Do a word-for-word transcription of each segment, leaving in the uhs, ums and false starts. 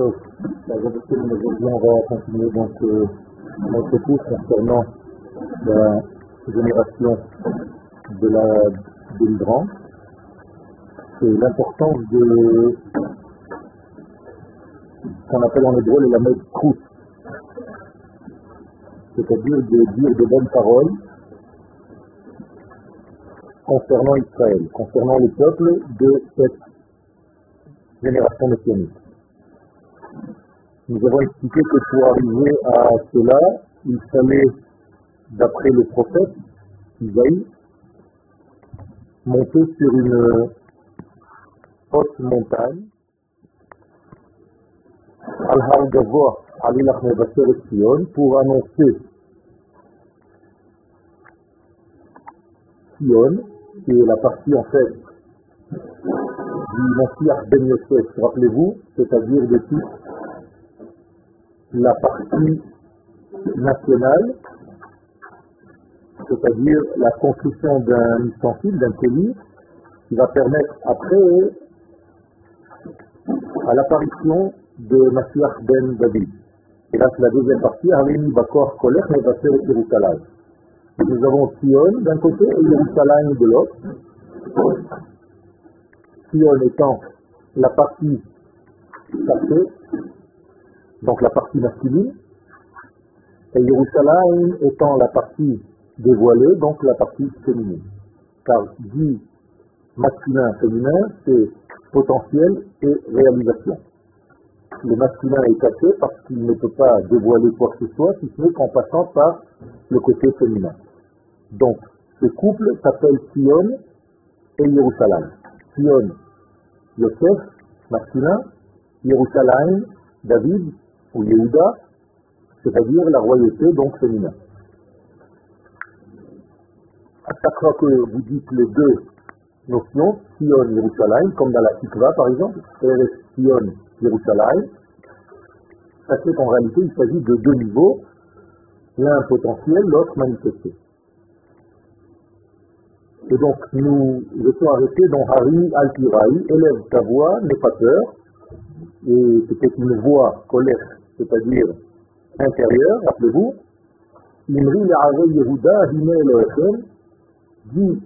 Donc, la aujourd'hui, on va continuer donc euh, notre cours concernant la génération de la délivrance et l'importance de ce qu'on appelle en hébreu le lamed krut, c'est-à-dire de dire de bonnes paroles concernant Israël, concernant le peuple de cette génération messianique. Nous avons expliqué que pour arriver à cela, il fallait, d'après le prophète Isaïe, monter sur une haute montagne, Al-Har Gavoa, Alilach Mevaser et Sion, pour annoncer Sion, qui est la partie en fait du Mashiach Ben Yosef, rappelez-vous, c'est-à-dire de toute la partie nationale, c'est-à-dire la construction d'un ustensile, d'un colis, qui va permettre après à l'apparition de Mashiach Ben David. Et là c'est la deuxième partie, Harini Bakor Kolech Mevaser et Yerushalayim. Nous avons Sion d'un côté et Yerushalayim de l'autre. Sion étant la partie cachée, donc la partie masculine, et Yerushalayim étant la partie dévoilée, donc la partie féminine. Car dit masculin féminin, c'est potentiel et réalisation. Le masculin est caché parce qu'il ne peut pas dévoiler quoi que ce soit, si ce n'est qu'en passant par le côté féminin. Donc, ce couple s'appelle Sion et Yerushalayim. Sion, Yosef, masculin, Yerushalayim, David ou Yehuda, c'est-à-dire la royauté, donc féminin. À chaque fois que vous dites les deux notions, Sion, Yerushalayim, comme dans la Tikva par exemple, Eretz Sion, Yerushalayim, sachez qu'en réalité il s'agit de deux niveaux, l'un potentiel, l'autre manifesté. Et donc nous étions arrêtés dans Hari Al-Tiraï, élève ta voix, n'aie pas peur, et c'était une voix colère, c'est-à-dire intérieure, rappelez-vous, Imri Le'arei Yehuda, Hine Elohechem, dit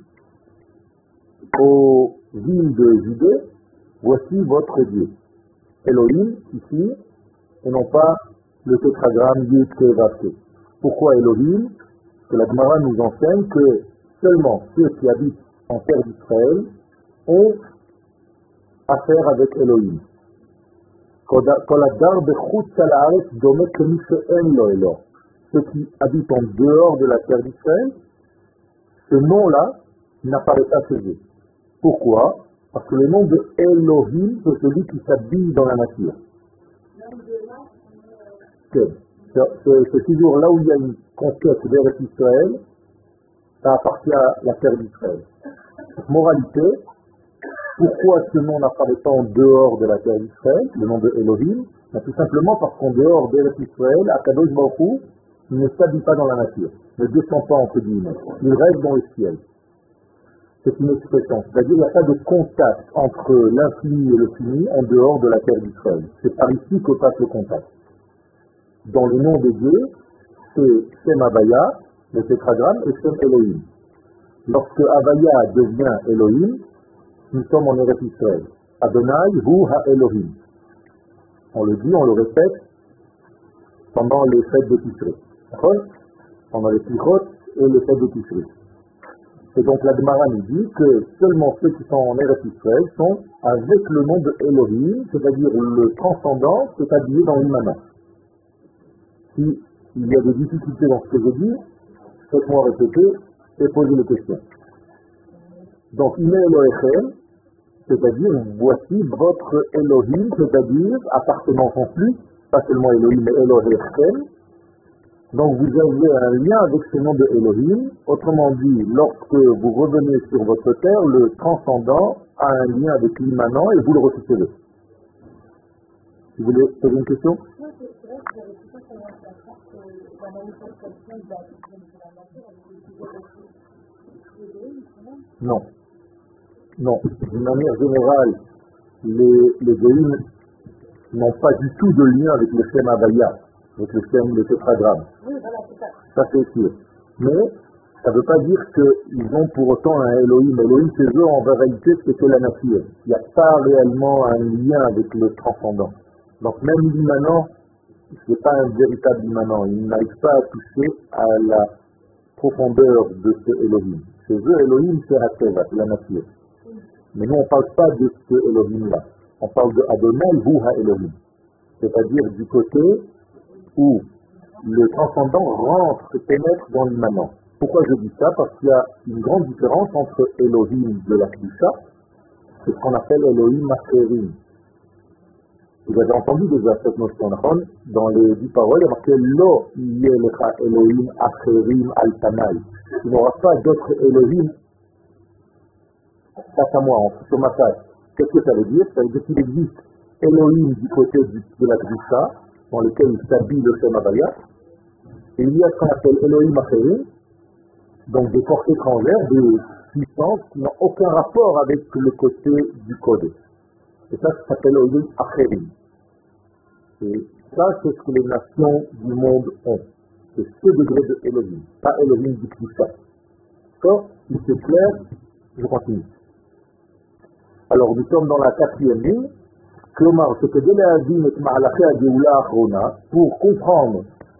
aux villes de Judée, voici votre Dieu. Elohim, ici, et non pas le tétragramme Yud-Ke Vav-Ke. Pourquoi Elohim? Parce que la Gemara nous enseigne que seulement ceux qui habitent en terre d'Israël ont affaire avec Elohim. Ceux qui habitent en dehors de la terre d'Israël, ce nom-là n'apparaît pas chez eux. Pourquoi? Parce que le nom de Elohim, c'est celui qui s'habille dans la nature. C'est toujours là où il y a une conquête vers Israël, ça appartient à la terre d'Israël. Moralité, pourquoi ce nom n'apparaît pas en dehors de la terre d'Israël, le nom de Elohim? Ben, tout simplement parce qu'en dehors d'Israël, Akadosh Baruch Hu ne s'habille pas dans la nature, ne descend pas entre guillemets, il reste dans le ciel. C'est une expression, c'est-à-dire qu'il n'y a pas de contact entre l'infini et le fini en dehors de la terre d'Israël. C'est par ici que passe le contact. Dans le nom de Dieu, c'est Shem Havaya, le tétragramme, et Shem Elohim. Lorsque Havaya devient Elohim, nous sommes en Eretz Israël. Adonai hu ha-Elohim. On le dit, on le répète pendant les fêtes de Tishré. D'accord? Pendant les Sichot et les fêtes de Tishré. Et donc la Gemara nous dit que seulement ceux qui sont en Eretz Israël sont avec le nom de Elohim, c'est-à-dire le transcendant qui est habillé dans l'immanent. Si il y a des difficultés dans ce que je dis, faites-moi répéter et poser les questions. Donc, Ine Elohechem, c'est-à-dire, voici votre Elohim, c'est-à-dire, appartenant en plus, pas seulement Elohim, mais Elohechem. Donc, vous avez un lien avec ce nom de Elohim. Autrement dit, lorsque vous revenez sur votre terre, le transcendant a un lien avec l'immanent et vous le recevez. Vous voulez poser une question? Non. Non. D'une manière générale, les, les goïms n'ont pas du tout de lien avec le Shem Havaya, avec le Shem, le tétragramme. Oui, voilà, c'est ça. Ça c'est sûr. Mais ça ne veut pas dire qu'ils ont pour autant un Elohim. Elohim chez eux, en réalité, c'est que la nature. Il n'y a pas réellement un lien avec le transcendant. Donc même l'immanent, ce n'est pas un véritable immanent. Ils n'arrivent pas à toucher à la profondeur de ce Elohim. Chez eux, Elohim, c'est Hateva, c'est la nature. Mais nous, on ne parle pas de ce Elohim-là. On parle de Adonai Hu Ha-Elohim. C'est-à-dire du côté où le transcendant rentre et pénètre dans l'immanent. Pourquoi je dis ça? Parce qu'il y a une grande différence entre Elohim de la Kedusha et ce qu'on appelle Elohim Acherim. Vous avez entendu déjà cette notion, dans les dix paroles, il y a marqué Lo yelecha Elohim Acherim al-Tanai. Il n'y aura pas d'autres Elohim face à moi, sur ma face. Qu'est-ce que ça veut dire? Ça veut dire qu'il existe Elohim du côté du, de la Kedusha, dans lequel il s'habille le Shem Havaya, et il y a ce qu'on appelle Elohim Acherim, donc des forces étrangères, des puissances qui n'ont aucun rapport avec le côté du code. Et ça, ça s'appelle Elohim Acherim. Et ça, c'est ce que les nations du monde ont. C'est ce degré de Elohim, pas Elohim du Kedusha. D'accord? Si c'est clair, je continue. Alors, nous sommes dans la quatrième ligne. Klomar, ce que Deléazim et Ma'alaché Adéoula Achrona, pour comprendre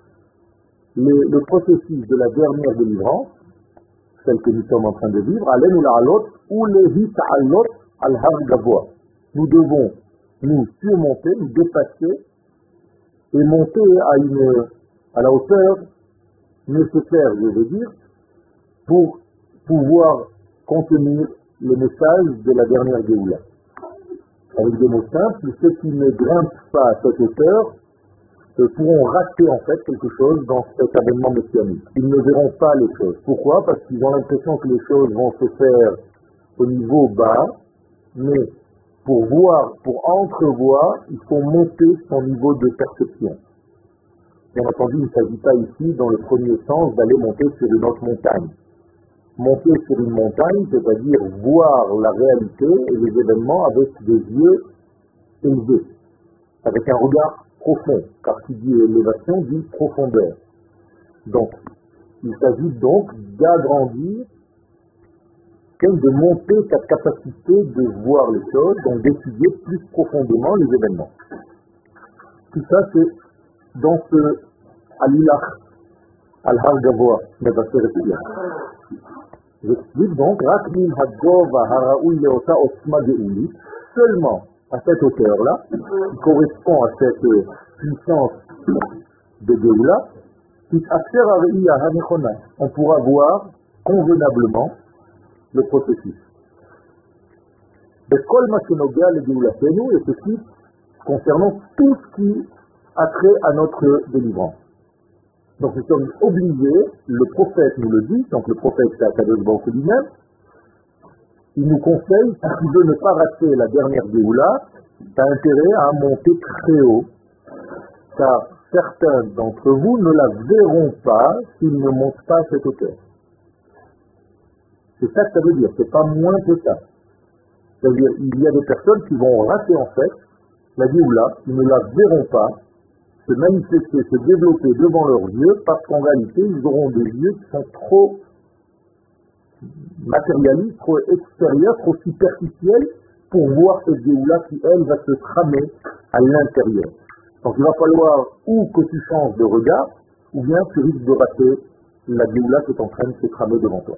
le, le processus de la dernière délivrance, celle que nous sommes en train de vivre, Alenu La'alot, ou Lehi Ta'alot Al-Har Gavoa. Nous devons nous surmonter, nous dépasser et monter à, une, à la hauteur nécessaire, je veux dire, pour pouvoir contenir le message de la dernière Géoula. Avec des mots simples, ceux qui ne grimpent pas à cette hauteur euh, pourront rater en fait quelque chose dans cet avènement messianique. Ils ne verront pas les choses. Pourquoi? Parce qu'ils ont l'impression que les choses vont se faire au niveau bas, mais pour voir, pour entrevoir, il faut monter son niveau de perception. Bien entendu, il ne s'agit pas ici, dans le premier sens, d'aller monter sur une autre montagne. Monter sur une montagne, c'est-à-dire voir la réalité et les événements avec des yeux élevés, avec un regard profond, car qui dit élévation dit profondeur. Donc, il s'agit donc d'agrandir, de monter sa capacité de voir les choses, donc d'étudier plus profondément les événements. Tout ça, c'est dans ce Alilach, Al-Har Gavoa, Mevaser Etuya. J'explique donc, Rakmin Hadgova Haraoui Leota Osma Geouli, seulement à cette hauteur-là, qui correspond à cette puissance de Geoula, on pourra voir convenablement le processus. De Kol Masenoga le Geoulatenu, et ceci concernant tout ce qui a trait à notre délivrance. Donc nous sommes obligés, le prophète nous le dit, donc le prophète c'est Akadosh Baruch Hu lui-même, il nous conseille, si tu veux ne pas rater la dernière Géoula, tu as intérêt à monter très haut, car certains d'entre vous ne la verront pas s'ils ne montent pas à cette hauteur. C'est ça que ça veut dire, c'est pas moins que ça. C'est-à-dire, il y a des personnes qui vont rater en fait la Géoula, ils ne la verront pas se manifester, se développer devant leurs yeux, parce qu'en réalité, ils auront des yeux qui sont trop matérialistes, trop extérieurs, trop superficiels, pour voir cette Géoula qui, elle, va se tramer à l'intérieur. Donc il va falloir ou que tu changes de regard, ou bien tu risques de rater la Géoula qui est en train de se tramer devant toi.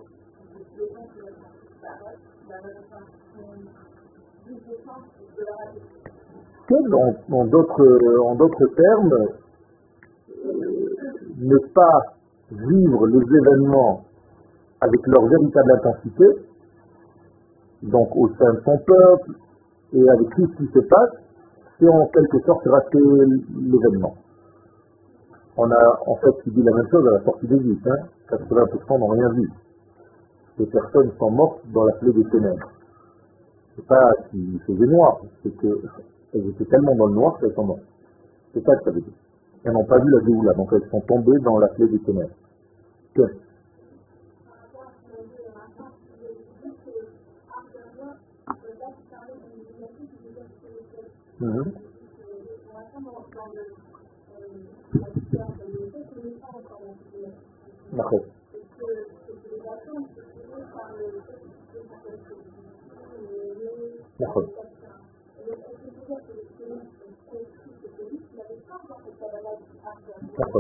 En, en d'autres en d'autres termes, euh, ne pas vivre les événements avec leur véritable intensité, donc au sein de son peuple et avec tout ce qui se passe, c'est en quelque sorte rater l'événement. On a en fait dit la même chose à la sortie d'Égypte, hein, quatre-vingts pour cent n'ont rien vu. Les personnes sont mortes dans la plaie des ténèbres. C'est pas qu'il faisait noir, c'est que elles étaient tellement dans le noir qu'elles sont mortes. C'est ça que ça veut dire. Elles n'ont pas vu la Géoula, donc elles sont tombées dans la plaie des ténèbres. Que mmh. D'accord. D'accord. D'accord.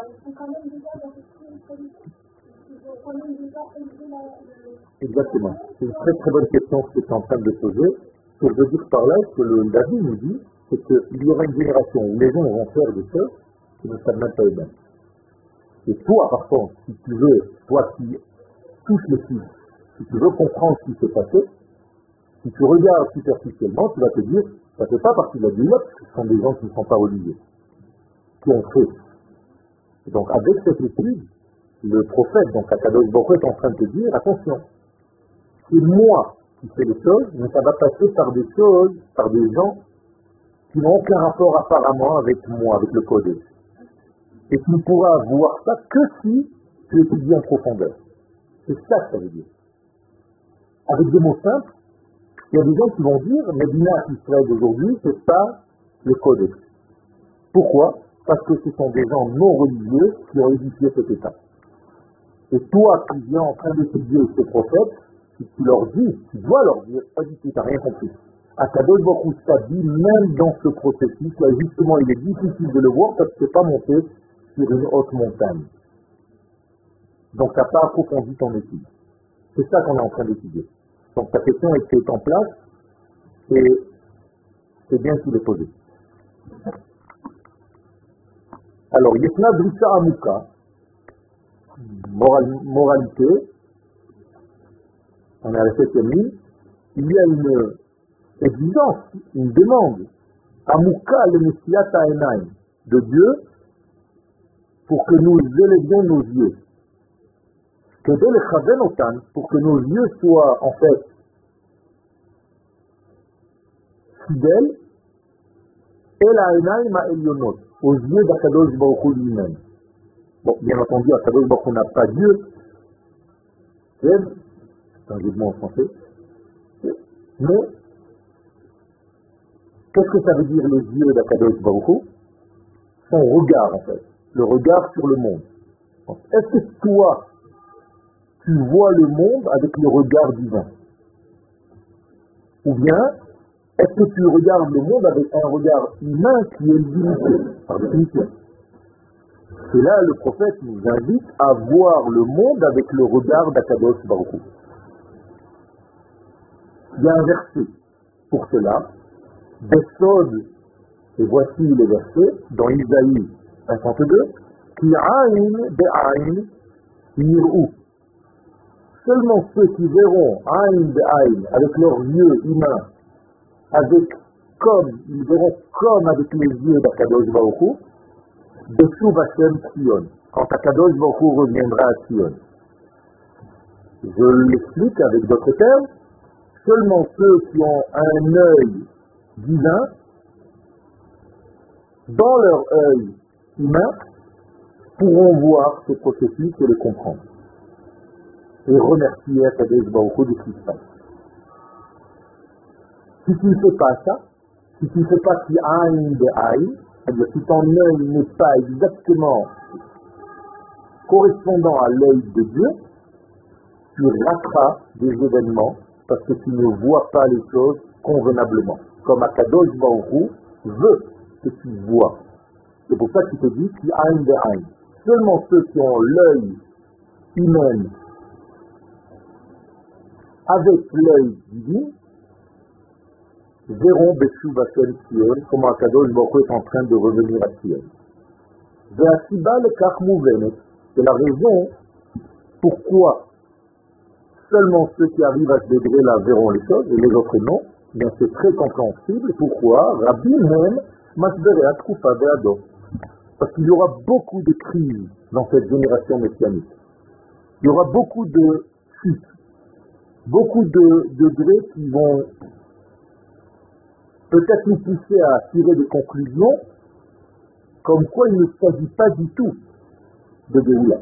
Exactement. C'est une très très bonne question que tu es en train de poser. Ce que je veux dire par là, ce que le David nous dit, c'est qu'il y aura une génération où les gens vont faire des choses qui ne savent même pas eux-mêmes. Et toi, par contre, si tu veux, toi qui touches le fil, si tu veux comprendre ce qui s'est passé, si tu regardes superficiellement, tu vas te dire, ça ne fait pas partie de la Bible, ce sont des gens qui ne sont pas religieux, qui ont fait. Et donc, avec cette étude, le prophète, donc Akadosh Baruch Hu, est en train de te dire, attention, c'est moi qui fais les choses, mais ça va passer par des choses, par des gens qui n'ont aucun rapport apparemment avec moi, avec le code. Et tu ne pourras voir ça que si tu étudies en profondeur. C'est ça que ça veut dire. Avec des mots simples, il y a des gens qui vont dire, Médina Israël d'aujourd'hui, c'est pas le codex. Pourquoi? Parce que ce sont des gens non religieux qui ont édifié cet état. Et toi qui viens en train d'étudier ces prophètes, si tu leur dis, tu dois leur dire, pas du tout, tu n'as rien compris. Akadosh Baruch Hu t'a dit, même dans ce processus, là justement il est difficile de le voir parce que tu n'es pas monté sur une haute montagne. Donc tu n'as pas approfondi ton étude. C'est ça qu'on est en train d'étudier. Donc ta question est en place et c'est bien qu'il est posé. Alors, Yesna Drissa Amuka, moral, moralité, on est à la septième ligne, il y a une exigence, une demande, Amuka le Messiah Ta'enaim, de Dieu, pour que nous élevions nos yeux. Que dès le Chavenotan, pour que nos yeux soient en fait fidèles, El Ha'enaim Ha'elyonot, aux yeux d'Akadosh Baruch Hu lui-même. Bon, bien entendu, Akadosh Baruch Hu n'a pas Dieu. C'est un jeu de mots en français. Mais, qu'est-ce que ça veut dire les yeux d'Akadosh Baruch Hu? Son regard, en fait. Le regard sur le monde. Donc, est-ce que toi, tu vois le monde avec le regard divin? Ou bien, est-ce que tu regardes le monde avec un regard humain qui est limité, par définition? Et là, le prophète nous invite à voir le monde avec le regard d'Akadosh Baruch Hu. Il y a un verset pour cela, Besod, et voici les versets, dans Isaïe cinquante-deux, Ki aïn be'aïn yir'u. Seulement ceux qui verront aïn be'aïn, avec leurs yeux humains, avec comme, ils verront comme avec les yeux d'Akadosh Baruch Hu, Beshuv Hashem Sion, quand Akadosh Baruch Hu reviendra à Sion. Je l'explique avec d'autres termes, seulement ceux qui ont un œil divin, dans leur œil humain, pourront voir ce processus et le comprendre. Et remercier Akadosh Baruch Hu de ce qui se passe. Si tu ne fais pas ça, si tu ne fais pas qui aïn de aïn, c'est-à-dire si ton œil n'est pas exactement correspondant à l'œil de Dieu, tu rateras des événements parce que tu ne vois pas les choses convenablement. Comme Akadosh Baruch Hu veut que tu vois. C'est pour ça qu'il te dit qui aïn de aïn. Seulement ceux qui ont l'œil humain avec l'œil divin verront Beshuv Hashem Sion, comment Akadosh Baruch Hu est en train de revenir à Sion. Ve'asiba lekach mouvenet, c'est la raison pourquoi seulement ceux qui arrivent à ce degré-là verront les choses et les autres non. Bien, c'est très compréhensible. Pourquoi? Rabbi même masbereat kufa ve'adom. Parce qu'il y aura beaucoup de crises dans cette génération messianique. Il y aura beaucoup de chutes, beaucoup de degrés qui vont peut-être nous pousser à tirer des conclusions comme quoi il ne s'agit pas du tout de Géoula.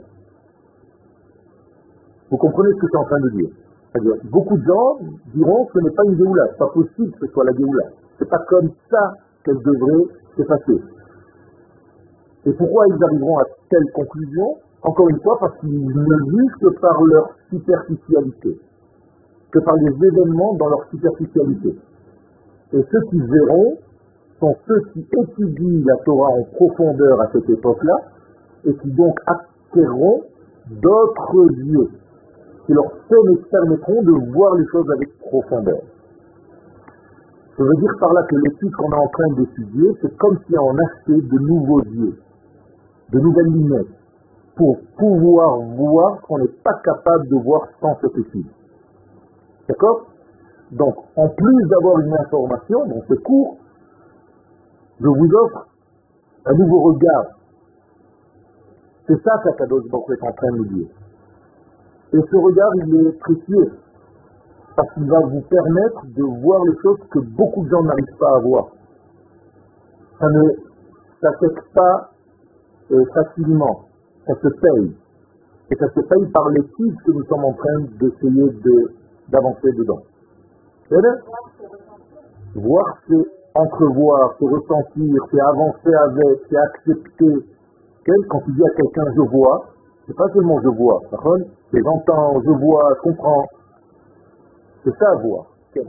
Vous comprenez ce que je suis en train de dire? C'est-à-dire, beaucoup de gens diront que ce n'est pas une Géoula, c'est pas possible que ce soit la Géoula. C'est pas comme ça qu'elle devrait s'effacer. Et pourquoi ils arriveront à telle conclusion? Encore une fois, parce qu'ils ne jugent que par leur superficialité, que par les événements dans leur superficialité. Et ceux qui verront sont ceux qui étudient la Torah en profondeur à cette époque-là, et qui donc acquerront d'autres yeux, qui leur permettront de voir les choses avec profondeur. Je veux dire par là que l'étude qu'on est en train d'étudier, c'est comme si on achetait de nouveaux yeux, de nouvelles lunettes, pour pouvoir voir ce qu'on n'est pas capable de voir sans cette étude. D'accord? Donc, en plus d'avoir une information dans ce cours, je vous offre un nouveau regard. C'est ça qu'Akadosh Baruch Hu est en train de nous dire. Et ce regard, il est précieux, parce qu'il va vous permettre de voir les choses que beaucoup de gens n'arrivent pas à voir. Ça ne s'achète pas euh, facilement, ça se paye. Et ça se paye par l'étude que nous sommes en train d'essayer de, d'avancer dedans. C'est vrai? Voir, c'est entrevoir, c'est ressentir, c'est avancer avec, c'est accepter. Quand tu dis à quelqu'un je vois, c'est pas seulement je vois, c'est j'entends, je vois, je comprends. C'est ça voir. Okay.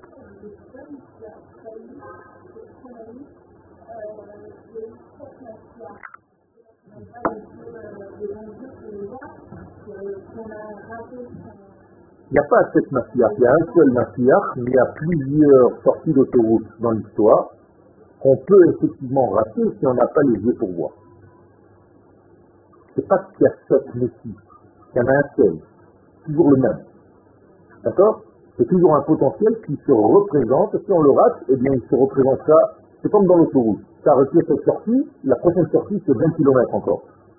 Il n'y a pas sept mafiach, il y a un seul mafiach, mais il y a plusieurs sorties d'autoroute dans l'histoire qu'on peut effectivement rater si on n'a pas les yeux pour voir. C'est pas qu'il y a sept messies, il y en a un seul, toujours le même. D'accord? C'est toujours un potentiel qui se représente, si on le rate, eh bien il se représentera, c'est comme dans l'autoroute. Tu as retiré cette sortie, la prochaine sortie c'est vingt kilomètres encore.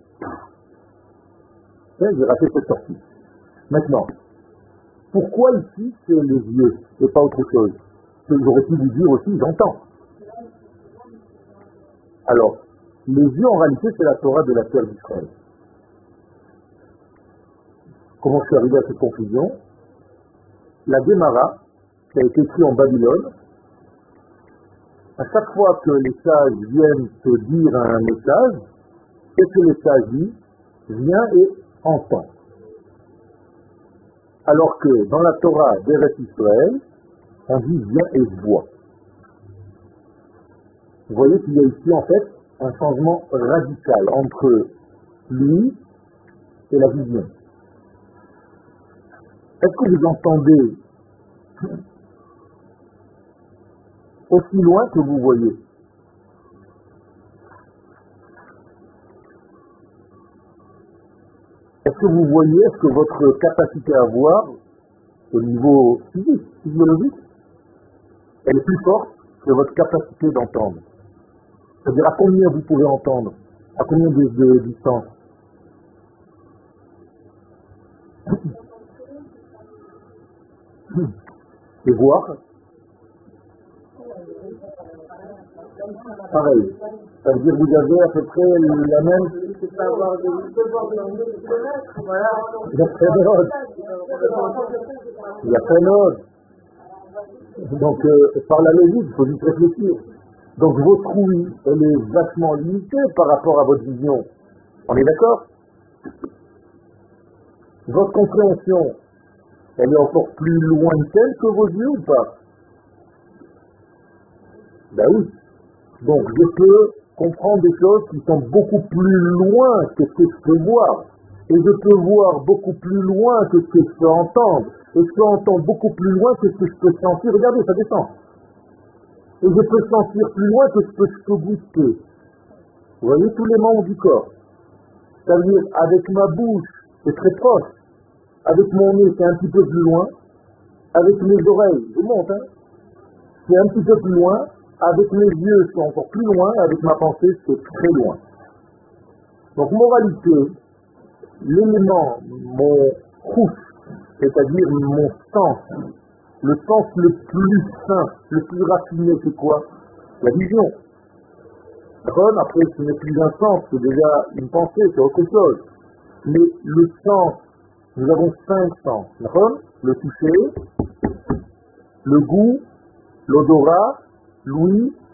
Et j'ai raté cette sortie. Maintenant, pourquoi ici c'est les yeux et pas autre chose? J'aurais pu vous dire aussi, j'entends. Alors, les yeux en réalité c'est la Torah de la terre d'Israël. Comment je suis arrivé à cette conclusion? La Gemara, qui a été écrite en Babylone, à chaque fois que les sages viennent te dire un message, qu'est-ce que les sages disent? Viens et entends. Alors que dans la Torah d'Eretz Israël, on dit viens et vois. Vous voyez qu'il y a ici en fait un changement radical entre lui et la vision. Est-ce que vous entendez aussi loin que vous voyez? Est-ce que vous voyez, est-ce que votre capacité à voir au niveau physique, physiologique, elle est plus forte que votre capacité d'entendre? C'est-à-dire à combien vous pouvez entendre? À combien de, de distance? Et voir? Pareil. Ça veut dire que vous avez à peu près la même... Il y a très d'autres. Il y a très d'autres. Donc, euh, par la logique, il faut vite réfléchir. Donc, votre ouïe, elle est vachement limitée par rapport à votre vision. On est d'accord? Votre compréhension, elle est encore plus lointaine que vos yeux ou pas? Ben oui. Donc je peux comprendre des choses qui sont beaucoup plus loin que ce que je peux voir. Et je peux voir beaucoup plus loin que ce que je peux entendre. Et je peux entendre beaucoup plus loin que ce que je peux sentir. Regardez, ça descend. Et je peux sentir plus loin que ce que je peux goûter. Vous voyez tous les membres du corps. C'est-à-dire, avec ma bouche, c'est très proche. Avec mon nez, c'est un petit peu plus loin. Avec mes oreilles, je monte, hein. C'est un petit peu plus loin. Avec mes yeux, c'est encore plus loin. Avec ma pensée, c'est très loin. Donc, moralité, l'élément, mon rouge, c'est-à-dire mon sens, le sens le plus fin, le plus raffiné, c'est quoi? La vision. D'accord? Après, ce n'est plus un sens, c'est déjà une pensée, c'est autre chose. Mais le sens, nous avons cinq sens. D'accord? Le toucher, le goût, l'odorat, l'ouïe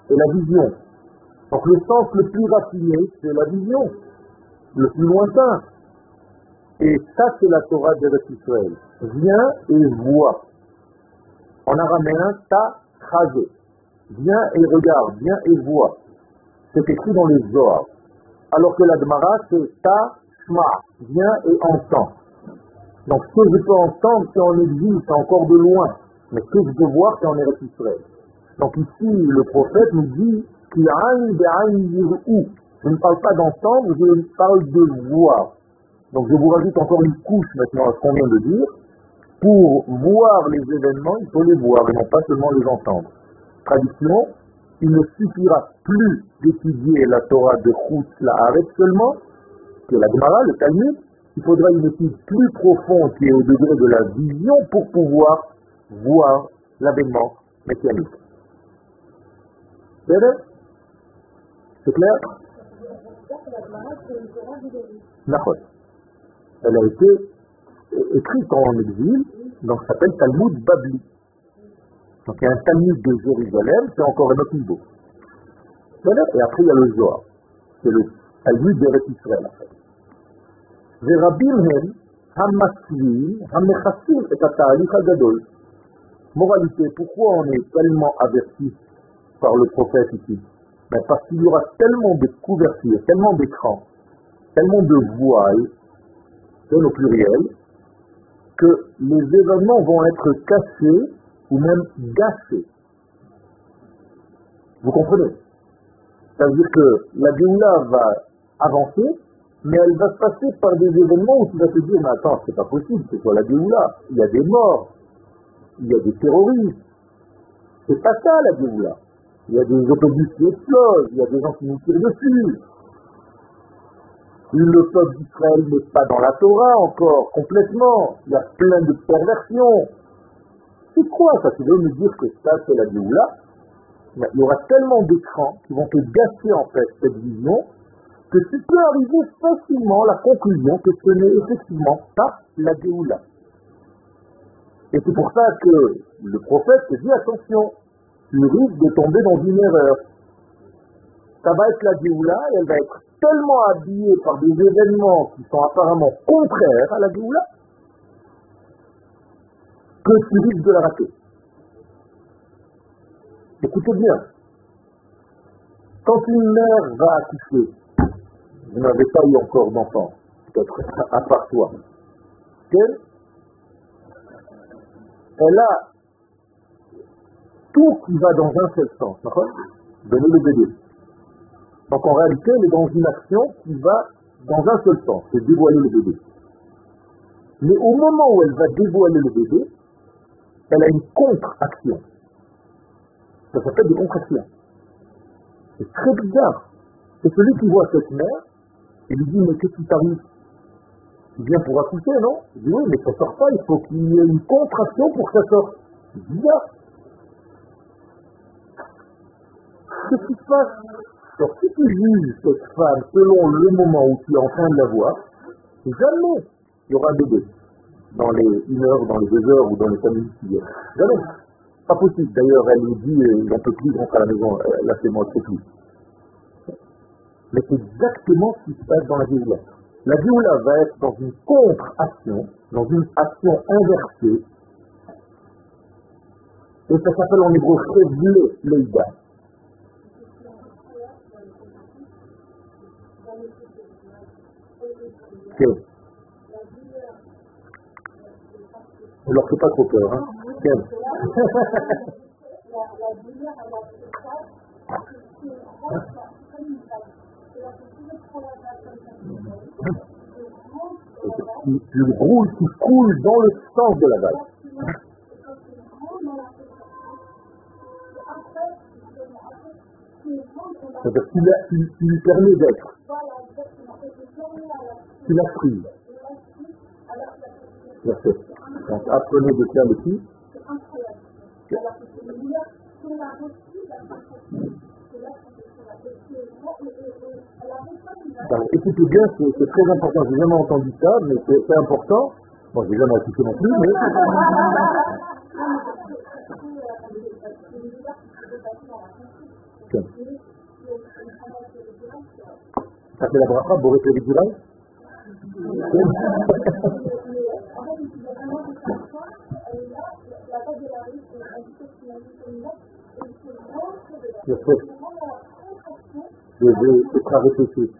et la vision. Donc le sens le plus raffiné, c'est la vision, le plus lointain. Et ça, c'est la Torah d'Eretz Israël. Viens et vois. En araméen, ta chazé. Viens et regarde, viens et vois. C'est écrit dans les Zohar. Alors que la Gemara, c'est ta shma. Viens et entends. Donc ce que je peux entendre, c'est en exil, c'est encore de loin. Mais ce que je peux voir, c'est en Eretz Israël. Donc ici, le prophète nous dit qu'il y a un où. Je ne parle pas d'entendre, je parle de voir. Donc je vous rajoute encore une couche maintenant à ce qu'on vient de dire. Pour voir les événements, il faut les voir et non pas seulement les entendre. Traduction, il ne suffira plus d'étudier la Torah de Chutz La'aretz seulement, que la Gemara, le Talmud. Il faudra une étude plus profonde qui est au degré de la vision pour pouvoir voir l'avènement messianique. C'est vrai? C'est clair? D'accord. Elle a été écrite en exil, donc ça s'appelle Talmud Babli. Donc il y a un Talmud de Jérusalem, c'est encore un autre niveau. Et après il y a le Zohar, c'est le Talmud d'Eretz Israël en fait. ורבים הם המסווים, המכסים את התהליך הגדול. Moralité, pourquoi on est tellement averti par le prophète ici? Ben parce qu'il y aura tellement de couvertures, tellement d'écrans, tellement de voiles, c'est au pluriel, que les événements vont être cachés ou même gâchés. Vous comprenez? Ça veut dire que la Géoula va avancer, mais elle va se passer par des événements où tu vas te dire, mais attends, c'est pas possible, c'est quoi la Géoula? Il y a des morts, il y a des terroristes. C'est pas ça la Géoula. Il y a des autobus qui explosent, il y a des gens qui nous tirent dessus. Le peuple d'Israël n'est pas dans la Torah encore, complètement. Il y a plein de perversions. C'est quoi ça? Tu veux me dire que ça c'est la Géoula? Il y aura tellement d'écrans qui vont te gâcher en fait cette vision, que tu peux arriver facilement à la conclusion que ce n'est effectivement pas la Géoula. Et c'est pour ça que le prophète te dit attention, tu risques de tomber dans une erreur. Ça va être la Géoula et elle va être tellement habillée par des événements qui sont apparemment contraires à la Géoula que tu risques de la rater. Écoutez bien, quand une mère va accoucher, vous n'avez pas eu encore d'enfant, peut-être à part toi, elle, elle a tout qui va dans un seul sens, d'accord? Donner le bébé. Donc en réalité, elle est dans une action qui va dans un seul sens, c'est dévoiler le bébé. Mais au moment où elle va dévoiler le bébé, elle a une contre-action. Ça s'appelle des contre-actions. C'est très bizarre. C'est celui qui voit cette mère et lui dit, mais qu'est-ce qui t'arrive? Tu viens pour accoucher, non? Il dit, oui, mais ça sort pas, il faut qu'il y ait une contre-action pour que ça sorte. C'est bizarre. Qu'est-ce qui se passe? Alors, si tu juges cette femme selon le moment où tu es en train de la voir, jamais il y aura un bébé dans les une heure, dans les deux heures ou dans les cinq minutes qui viennent. Jamais. Pas possible. D'ailleurs, elle nous dit, euh, j'en peux plus, rentre à la maison, euh, là c'est moi, c'est plus. Mais c'est exactement ce qui se passe dans la Géoula. La Géoula va être dans une contre-action, dans une action inversée, et ça s'appelle en hébreu Chevle Leïda. Okay. Ne leur fais pas trop peur, hein. Tiens. Le roule qui coule dans le sens de la vague. C'est-à-dire que tu, la, tu, tu lui permets d'être. Tu la frises. Merci. Donc apprenez de faire le qui. Écoutez bien, c'est très important. J'ai jamais entendu ça, mais c'est important. Bon, j'ai jamais écouté non plus, mais. Okay. Ça fait la bracha, Boré Péridural. Je vais être à répéter.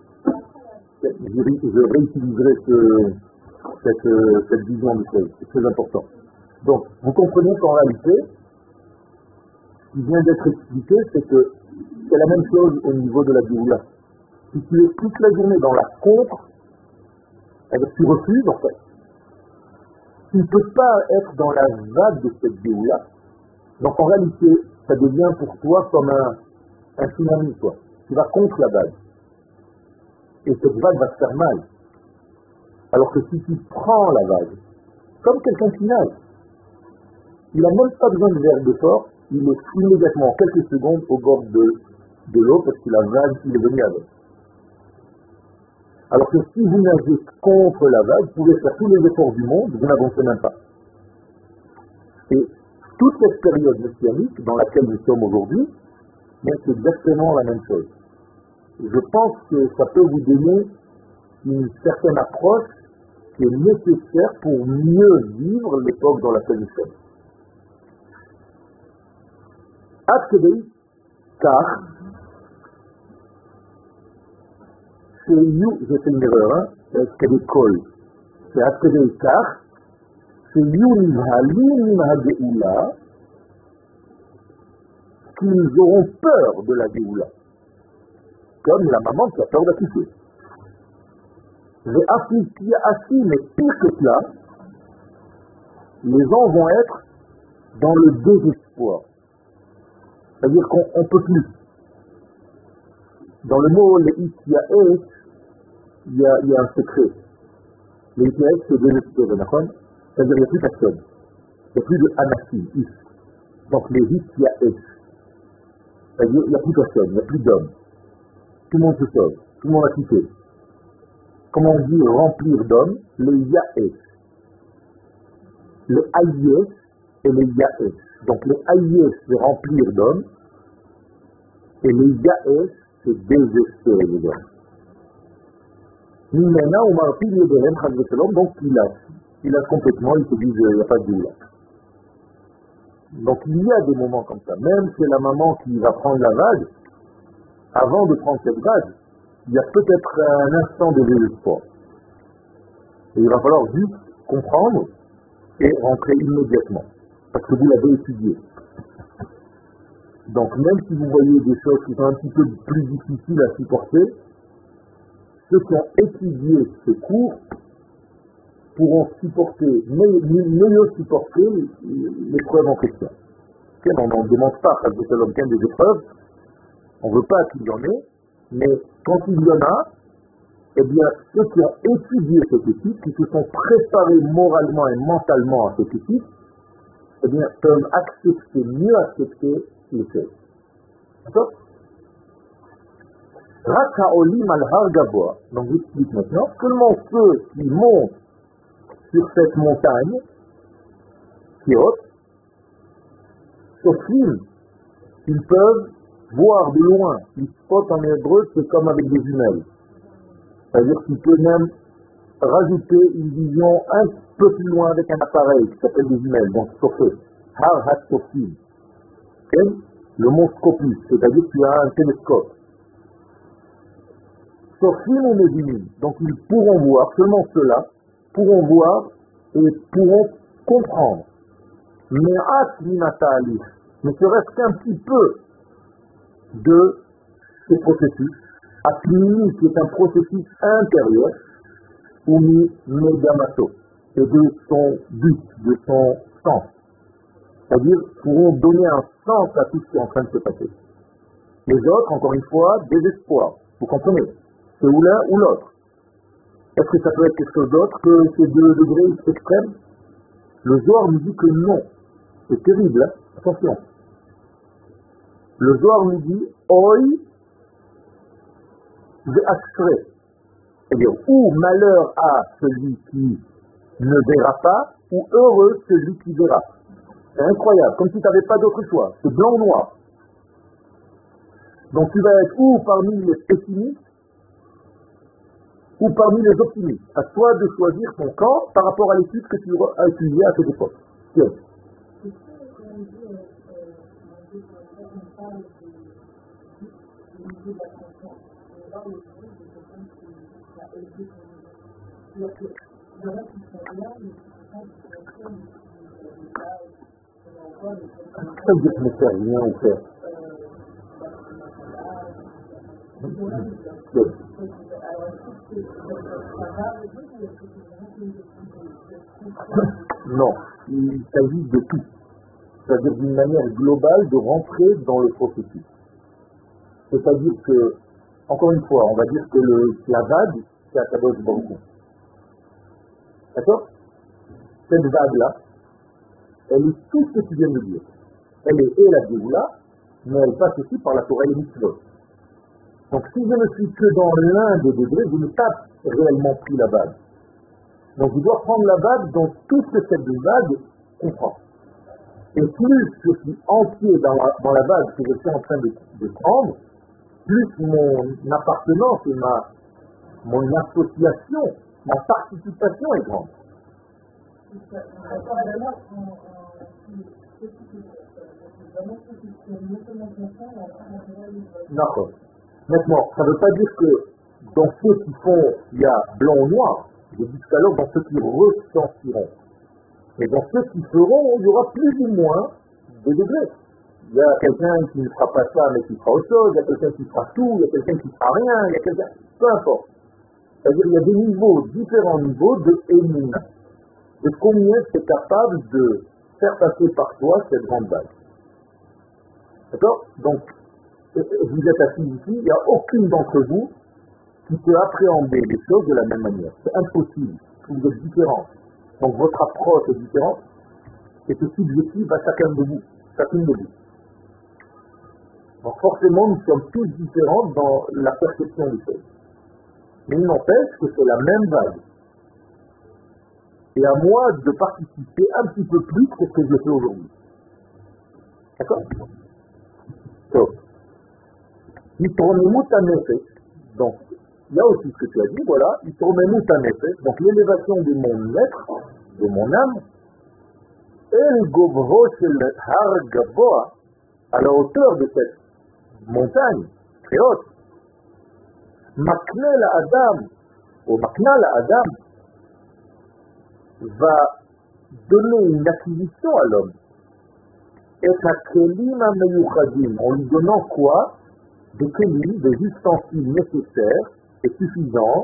Je réutiliserai ce, cette, cette vision du choses. C'est très important. Donc, vous comprenez qu'en réalité, ce qui vient d'être expliqué, c'est que c'est la même chose au niveau de la Géoula. Si tu es toute la journée dans la contre, eh bien, tu refuses en fait. Tu ne peux pas être dans la vague de cette Géoula. Donc en réalité, ça devient pour toi comme un, un tsunami, quoi. Tu vas contre la vague. Et cette vague va te faire mal. Alors que si tu prends la vague, comme quelqu'un qui nage, il n'a même pas besoin de verre de force, il est immédiatement, en quelques secondes, au bord de, de l'eau, parce que la vague, il est venu avec. Alors que si vous nagez contre la vague, vous pouvez faire tous les efforts du monde, vous n'avancez même pas. Et toute cette période messianique dans laquelle nous sommes aujourd'hui, c'est exactement la même chose. Je pense que ça peut vous donner une certaine approche qui est nécessaire pour mieux vivre l'époque dans laquelle nous sommes. עד כדי כך שיהיו, זה כנראה, עד כדי כל, שעד כדי כך שיהיו נבהלים מן הגאולה, qu'ils auront peur de la Géoula, comme la maman qui a peur d'accoucher. Assis, mais pire que cela, les gens vont être dans le désespoir. C'est-à-dire qu'on ne peut plus. Dans le mot le Itiaes, il y, il y a un secret. Le Itiaes, c'est désespéré, d'accord? C'est-à-dire qu'il n'y a plus personne. Il n'y a plus de Anassim, Is. Donc les Itiaes. C'est-à-dire qu'il n'y a plus personne, il n'y a plus d'hommes. Tout le monde se sauve, tout le monde a quitté. Comment on dit remplir d'hommes? Le Yaes. Le Ayes et le Yaes. Donc le Ayes, c'est remplir d'hommes, et le Yaes, c'est désespérer les hommes. Maintenant, on m'a appris le donc il lâche. Il lâche complètement, il se dit, il n'y a pas de doula. Donc il y a des moments comme ça. Même c'est la maman qui va prendre la vague, avant de prendre cette vague, il y a peut-être un instant de désespoir. Et il va falloir juste comprendre et rentrer immédiatement. Parce que vous l'avez étudié. Donc même si vous voyez des choses qui sont un petit peu plus difficiles à supporter, ceux qui ont étudié ce cours pourront supporter, mieux, mieux supporter l'épreuve en question. On n'en demande pas, parce que c'est l'homme des épreuves, on ne veut pas qu'il y en ait, mais quand il y en a, eh bien, ceux qui ont étudié cette étude, qui se sont préparés moralement et mentalement à cette étude, eh bien, peuvent accepter, mieux accepter les choses. D'accord? Raka olim al har gavoa. Donc, j'explique maintenant, seulement ceux qui montent sur cette montagne, qui est haute, Sofim, ils peuvent voir de loin. Ils spotent en hébreu, c'est comme avec des jumelles. C'est-à-dire qu'il peut même rajouter une vision un peu plus loin avec un appareil qui s'appelle des jumelles, donc Sofé. Har hat Sofim. Le mot scopus, c'est-à-dire que tu as un télescope. Sofim ou Médinim, donc ils pourront voir, seulement ceux-là, pourront voir et pourront comprendre. Mais at minatali, ne serait-ce qu'un petit peu de ce processus, atmini qui est un processus intérieur, ou mi megamato, et de son but, de son sens. C'est-à-dire, pourront donner un sens à tout ce qui est en train de se passer. Les autres, encore une fois, désespoir. Vous comprenez? C'est ou l'un ou l'autre. Est-ce que ça peut être quelque chose d'autre que ces deux degrés extrêmes? Le Zohar nous dit que non. C'est terrible, hein? Attention. Le Zohar nous dit Oi ve'ashrei. C'est-à-dire, ou malheur à celui qui ne verra pas, ou heureux celui qui verra. C'est incroyable, comme si tu n'avais pas d'autre choix. C'est blanc ou noir. Donc tu vas être ou parmi les pessimistes, ou parmi les optimistes. À toi de choisir ton camp par rapport à l'étude que tu as étudiée à cette époque. Tiens. Ça veut dire que ne fait rien ou faire. Non, il s'agit de tout. C'est-à-dire d'une manière globale de rentrer dans le processus. C'est-à-dire que, encore une fois, on va dire que le, la vague, c'est Akadosh Baruch Hu. D'accord? Cette vague-là, elle est tout ce que tu viens de dire. Elle est et la Géoula, mais elle passe aussi par la Torah et les mitzvot. Donc si je ne suis que dans l'un des degrés, je n'ai pas réellement pris la vague. Donc je dois prendre la vague dans tout ce que cette vague comprend. Et plus je suis entier dans la, dans la vague que je suis en train de, de prendre, plus mon appartenance et ma, mon association, ma participation est grande. D'accord. Maintenant, ça ne veut pas dire que dans ceux qui font, il y a blanc ou noir. Je dis tout à l'heure, dans ceux qui ressentiront. Mais dans ceux qui feront, il y aura plus ou moins de degrés. Il y a quelqu'un qui ne fera pas ça, mais qui fera autre chose. Il y a quelqu'un qui fera tout. Il y a quelqu'un qui ne fera rien. Il y a quelqu'un... Peu importe. C'est-à-dire qu'il y a des niveaux, différents niveaux de émuna. De combien tu es capable de faire passer par toi cette grande vague. D'accord? Donc, vous êtes assis ici, il n'y a aucune d'entre vous qui peut appréhender les choses de la même manière. C'est impossible. Vous êtes différents. Donc votre approche est différente et c'est subjectif à chacun de vous, chacune de vous. Donc forcément, nous sommes tous différents dans la perception des choses. Mais il n'empêche que c'est la même vague. Et à moi de participer un petit peu plus que ce que je fais aujourd'hui. D'accord? Donc, donc, il y a aussi ce que tu as dit, voilà, donc l'élévation de mon être, de mon âme, El Govro Shel Har Gaboa, à la hauteur de cette montagne très haute, Makna la Adam, ou Makna la Adam, va donner une acquisition à l'homme. Et à Kelim Ameyuchadim, en lui donnant quoi? Des kelim, des ustensiles nécessaires et suffisants,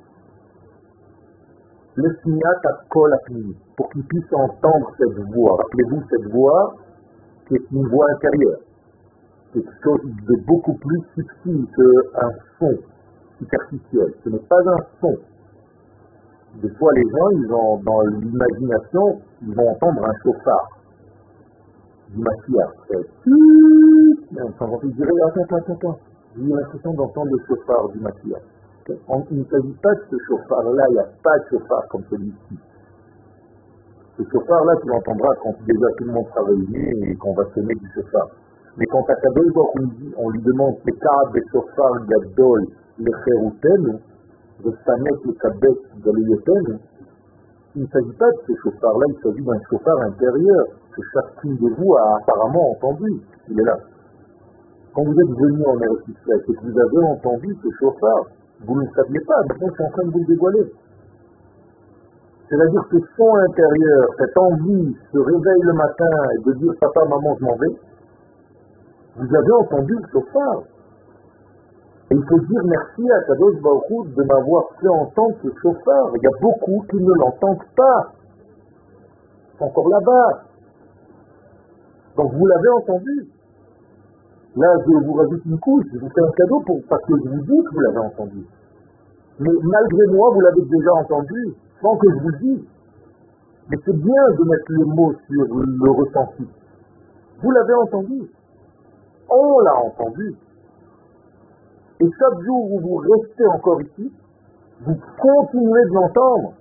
le signat à kol apni, pour qu'il puisse entendre cette voix. Rappelez-vous cette voix qui est une voix intérieure, quelque chose de beaucoup plus subtil qu'un son superficiel. Ce n'est pas un son. Des fois, les gens, ils ont, dans l'imagination, ils vont entendre un chauffard du Mashiach. Mais on s'en va dire, attends, attends, attends. J'ai eu l'impression d'entendre le chauffard du Mashiach. Il ne s'agit pas de ce chauffard-là, il n'y a pas de chauffard comme celui-ci. Ce chauffard-là, tu l'entendras quand déjà tout le monde sera réuni et qu'on va sonner du chauffard. Mais quand à Kadosh, on, on lui demande c'est Kaab et chauffard gadol le Cheroutenu, de Samet le Kabet Galuyotenu, il ne s'agit pas de ce chauffard-là, il s'agit d'un chauffard intérieur que chacune de vous a apparemment entendu. Il est là. Quand vous êtes venu en Eretz Israël et que vous avez entendu ce chauffard, vous ne le saviez pas, maintenant je suis en train de vous le dévoiler. C'est-à-dire que son intérieur, cette envie, se réveille le matin et de dire papa, maman, je m'en vais, vous avez entendu le chauffard. Et il faut dire merci à Kadosh Baruch Hu de m'avoir fait entendre ce chauffard. Il y a beaucoup qui ne l'entendent pas. C'est encore là-bas. Donc vous l'avez entendu. Là, je vous rajoute une couche, je vous fais un cadeau pour, parce que je vous dis que vous l'avez entendu. Mais malgré moi, vous l'avez déjà entendu, sans que je vous le dise. Mais c'est bien de mettre le mot sur le ressenti. Vous l'avez entendu. On l'a entendu. Et chaque jour où vous restez encore ici, vous continuez de l'entendre.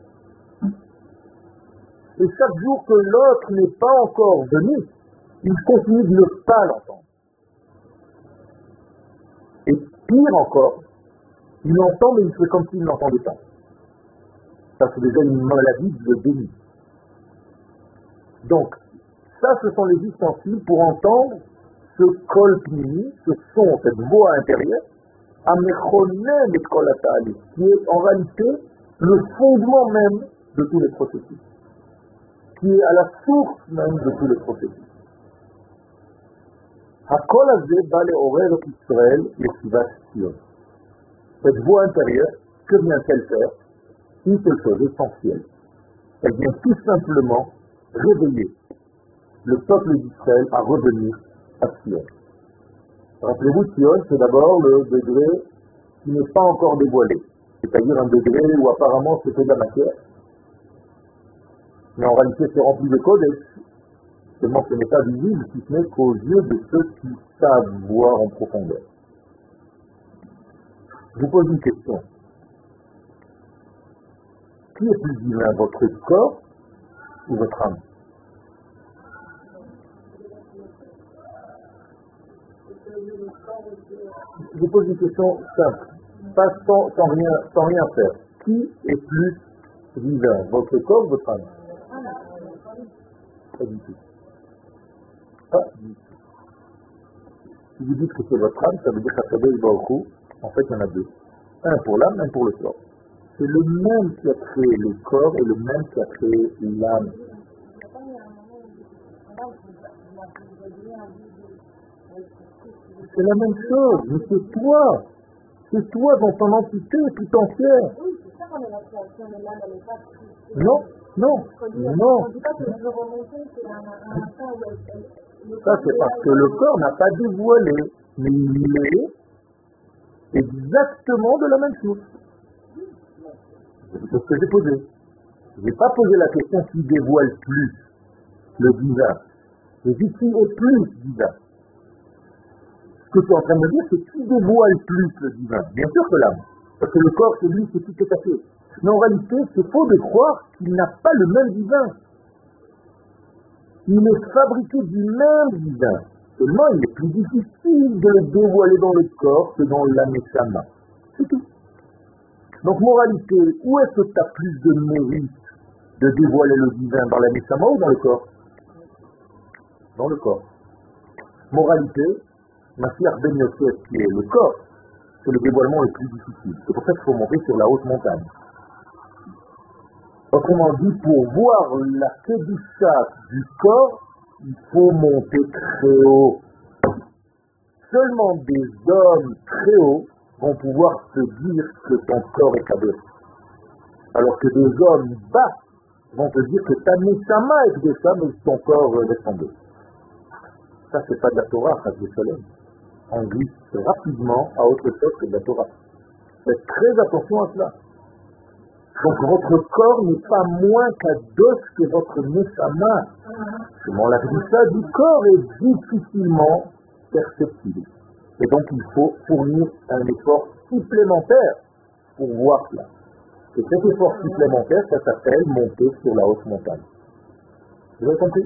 Et chaque jour que l'autre n'est pas encore venu, il continue de ne pas l'entendre. Et pire encore, il l'entend mais il fait comme s'il ne l'entendait pas. Ça, c'est déjà une maladie de déni. Donc, ça, ce sont les ustensiles pour entendre ce kol pnimi, ce son, cette voix intérieure, amechonem et kol hatahalik, qui est en réalité le fondement même de tous les processus, qui est à la source même de tous les processus. Hakol hazeh ba le'orer et Israël leshivat Sion. Cette voix intérieure, que vient-elle faire? Une seule chose essentielle. Elle vient tout simplement réveiller le peuple d'Israël à revenir à Sion. Rappelez-vous, Sion, c'est d'abord le degré qui n'est pas encore dévoilé, c'est-à-dire un degré où apparemment c'était de la matière, mais en réalité c'est rempli de codex, seulement ce n'est pas visible, si ce n'est qu'aux yeux de ceux qui savent voir en profondeur. Je vous pose une question. Qui est plus divin, votre corps ou votre âme? Je vous pose une question simple, pas sans, sans, rien, sans rien faire. Qui est plus divin, votre corps ou votre âme? Pas du tout. Pas du tout. Si vous dites que c'est votre âme, ça veut dire qu'à Kadosh Baruch Hu, en fait il y en a deux. Un pour l'âme, un pour le corps. C'est le même qui a créé le corps et le même qui a créé l'âme. C'est la même chose, mais c'est toi. C'est toi dans ton entité tout entière. Oui, c'est ça qu'on est la création, mais l'âme, elle n'est pas prise. Non, non, non. On ne dit pas que je veux remonter, c'est un instant où elle... Ça, c'est parce que le corps n'a pas dévoilé, mais il est exactement de la même chose. C'est ce que j'ai posé. Je n'ai pas posé la question qui dévoile plus le divin. J'ai dit qui est plus divin. Ce que tu es en train de me dire, c'est qui dévoile plus le divin. Bien sûr que l'âme. Parce que le corps, c'est lui, c'est tout est caché. Mais en réalité, c'est faux de croire qu'il n'a pas le même divin. Il est fabriqué du même divin. Seulement, il est plus difficile de le dévoiler dans le corps que dans la neshama. C'est tout. Donc, moralité, où est-ce que tu as plus de mérite de dévoiler le divin, dans la neshama ou dans le corps? Dans le corps. Moralité, Mashiach ben Yosef, qui est le corps, c'est le dévoilement le plus difficile. C'est pour ça qu'il faut monter sur la haute montagne. Autrement dit, pour voir la kedusha du corps, il faut monter très haut. Seulement des hommes très hauts vont pouvoir se dire que ton corps est kadosh. Alors que des hommes bas vont te dire que ta neshama est kadosh, mais ton corps laisse tomber. Ça, c'est pas de la Torah, ça c'est soleil. On glisse rapidement à autre chose que de la Torah. Faites très attention à cela. Donc votre corps n'est pas moins kadosh que votre neshama. Seulement la kedusha du corps est difficilement perceptible. Et donc il faut fournir un effort supplémentaire pour voir cela. Et cet effort supplémentaire, ça s'appelle monter sur la haute montagne. Vous avez compris?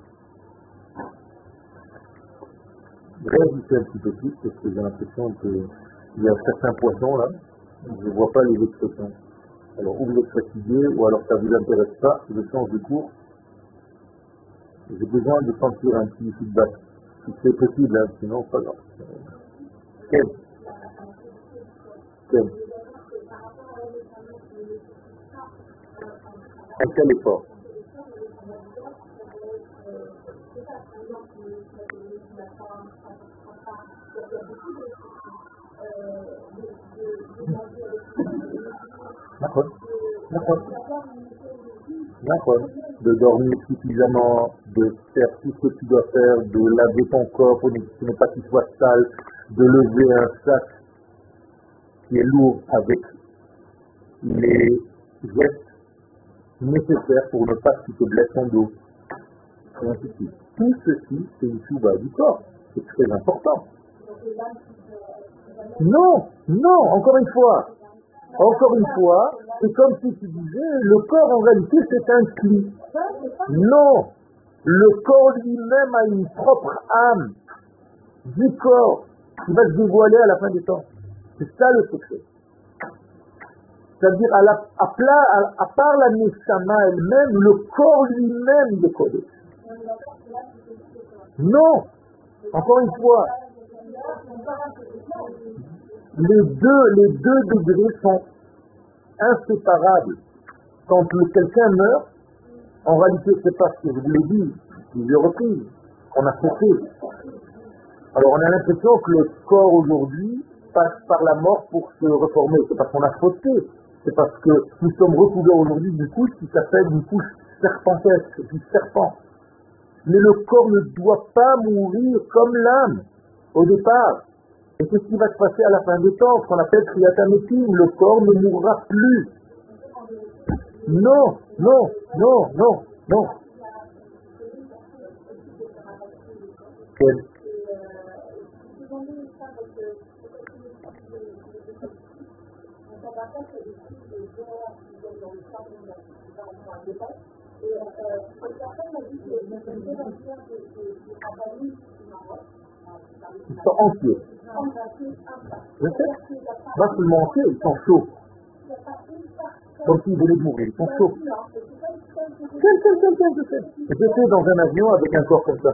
Réagissez un petit peu plus, parce que j'ai l'impression qu'il y a certains poissons là, je ne vois pas les expressions. Alors ou vous êtes fatigué, ou alors ça ne vous intéresse pas, je change de cours. J'ai besoin de sentir un petit feedback. Si c'est possible, hein, sinon pas grave. Quel Quel Un quel effort? D'accord. D'accord. D'accord. De dormir suffisamment, de faire tout ce que tu dois faire, de laver ton corps pour ne pas qu'il soit sale, de lever un sac qui est lourd avec les gestes nécessaires pour ne pas que tu te blesses ton dos. Et ainsi de suite. Tout ceci, c'est une chouva du corps. C'est très important. Non, non, encore une fois. Encore une fois, c'est comme si tu disais, le corps en réalité c'est un cli. Non, le corps lui-même a une propre âme du corps qui va se dévoiler à la fin des temps. C'est ça le secret. C'est-à-dire, à, la, à, plat, à, à part la Neshama elle-même, le corps lui-même, il est Kodesh. Non, encore une fois, les deux, les deux degrés sont inséparables. Quand quelqu'un meurt, en réalité, c'est pas ce que je vous l'ai dit, plusieurs reprises, qu'on a fauté. Alors on a l'impression que le corps aujourd'hui passe par la mort pour se reformer. C'est parce qu'on a fauté. C'est parce que nous sommes recouverts aujourd'hui d'une couche qui s'appelle une couche serpentesque, du serpent. Mais le corps ne doit pas mourir comme l'âme au départ. Et c'est ce qui va se passer à la fin des temps, ce qu'on appelle Kriyat HaMetim. Le corps ne mourra plus. Non, non, non, non, non. Quel? Ils sont entiers. Je sais. Pas seulement entiers, ils sont chauds. Comme s'ils venaient de mourir, ils sont chauds. Quel, quel, quel, quel, quel. J'étais dans un avion avec un corps comme ça.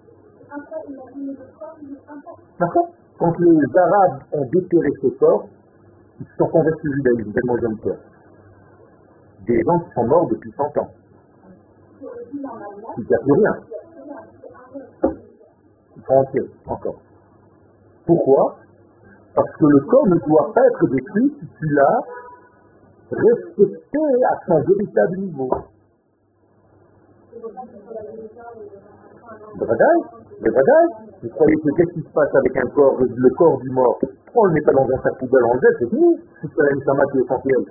D'accord? Quand les Arabes ont déterré ce corps, ils se sont convertis au judaïsme, tellement ils ont peur. Des gens qui sont morts depuis cent ans. Il n'y a plus rien. Ils sont entiers, encore. Pourquoi? Parce que le corps ne doit pas être détruit si tu l'as respecté à son véritable niveau. Le badaï, le badaï. Vous croyez que qu'est-ce qui se passe avec un corps, le corps du mort? On le met pas dans un sac poubelle, on le jette, c'est fini. C'est la Neshama qui est essentielle.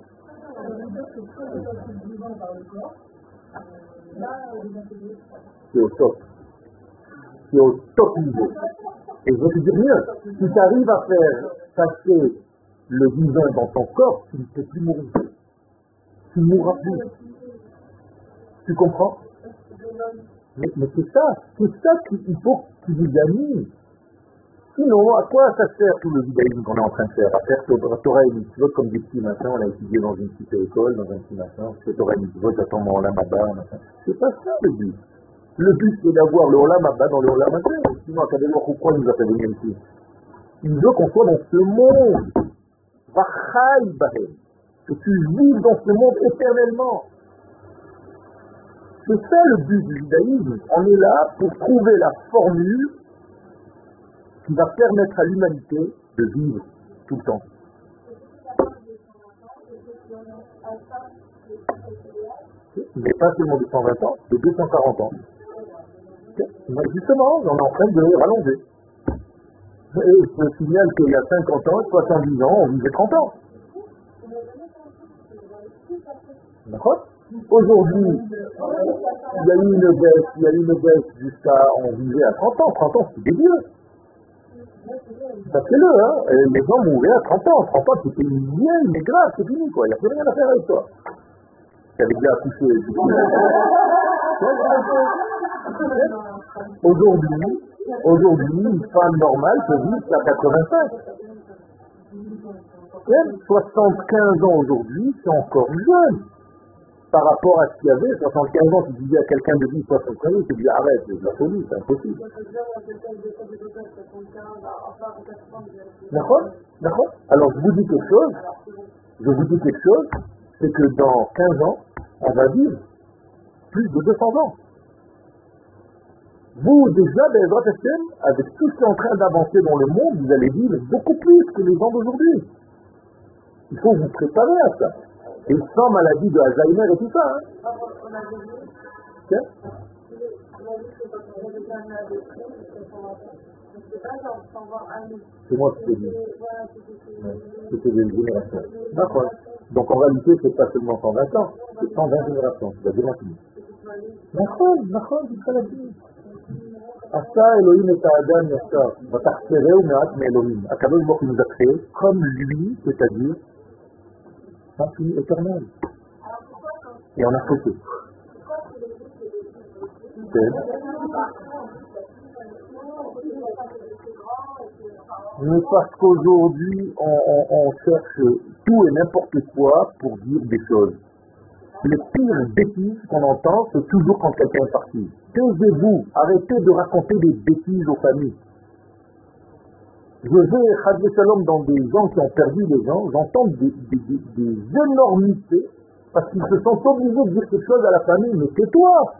C'est au top. C'est au top niveau. Et je vais te dire mieux, si tu arrives à faire passer le divin dans ton corps, tu ne peux plus mourir. Tu ne mourras plus. Tu comprends? Mais, mais c'est ça, c'est ça qu'il faut qu'il vous anime. Sinon, à quoi ça sert tout le judaïsme qu'on est en train de faire? À faire la Torah et Mitzvot comme des petits machins, on a étudié dans une petite école, dans un petit machin, c'est Torah et Mitzvot, j'attends mon Olam Haba, machin. C'est pas ça le but. Le but c'est d'avoir le Olam Haba dans le Olam Haba. Sinon, académiquement, pourquoi il nous a fait venir ici? Il veut qu'on soit dans ce monde. Vachai Bahem. Que tu vives dans ce monde éternellement. C'est ça le but du judaïsme. On est là pour trouver la formule qui va permettre à l'humanité de vivre tout le temps. Mais pas seulement de cent vingt ans, de deux cent quarante ans. Mais justement, on est en train de rallonger. Et je me signale qu'il y a cinquante ans, soixante-dix ans, on vivait trente ans. D'accord? Aujourd'hui, il y a eu une baisse, il y a eu une baisse jusqu'à, on vivait à trente ans, trente ans, c'est dégueu. Sachez-le, hein, les gens mouraient à trente ans, trente ans c'était une vieille, mais grave, c'est fini, quoi, il n'y a plus rien à faire avec toi. Tu avais déjà accouché, du coup. Aujourd'hui, aujourd'hui, une femme normale peut vivre jusqu'à quatre-vingt-cinq. soixante-quinze ans aujourd'hui, c'est encore jeune. Par rapport à ce qu'il y avait, soixante-quinze ans, tu disais à quelqu'un de vivre soixante-quinze ans, tu dis arrête, c'est de la folie, c'est impossible. D'accord? D'accord? Alors je vous dis quelque chose, je vous dis quelque chose, c'est que dans quinze ans, on va vivre plus de deux cents ans. Vous, déjà, Bezrat Hashem, avec tout ce qui est en train d'avancer dans le monde, vous allez vivre beaucoup plus que les gens d'aujourd'hui. Il faut vous préparer à ça. Et sans maladie de Alzheimer et tout ça. Hein. Tiens. C'est moi qui te dis. C'était des générations. D'accord. Donc en réalité, c'est pas seulement cent vingt ans, c'est cent vingt générations. C'est-à-dire l'infini. D'accord, d'accord, c'est ça la vie. Asa Elohim et Adam Yashar. Va t'archérer ou me'at mais Elohim. Akadosh Baruch Hu nous a créé comme lui, c'est-à-dire infini, éternel. Et on a fauté. C'est Mais parce qu'aujourd'hui, on, on, on cherche tout et n'importe quoi pour dire des choses. Les pires bêtises qu'on entend, c'est toujours quand quelqu'un est parti. Taisez-vous, arrêtez de raconter des bêtises aux familles. Je vais, Chadé Shalom, dans des gens qui ont perdu les gens, j'entends des, des, des, des énormités, parce qu'ils se sont obligés de dire quelque chose à la famille, mais tais-toi!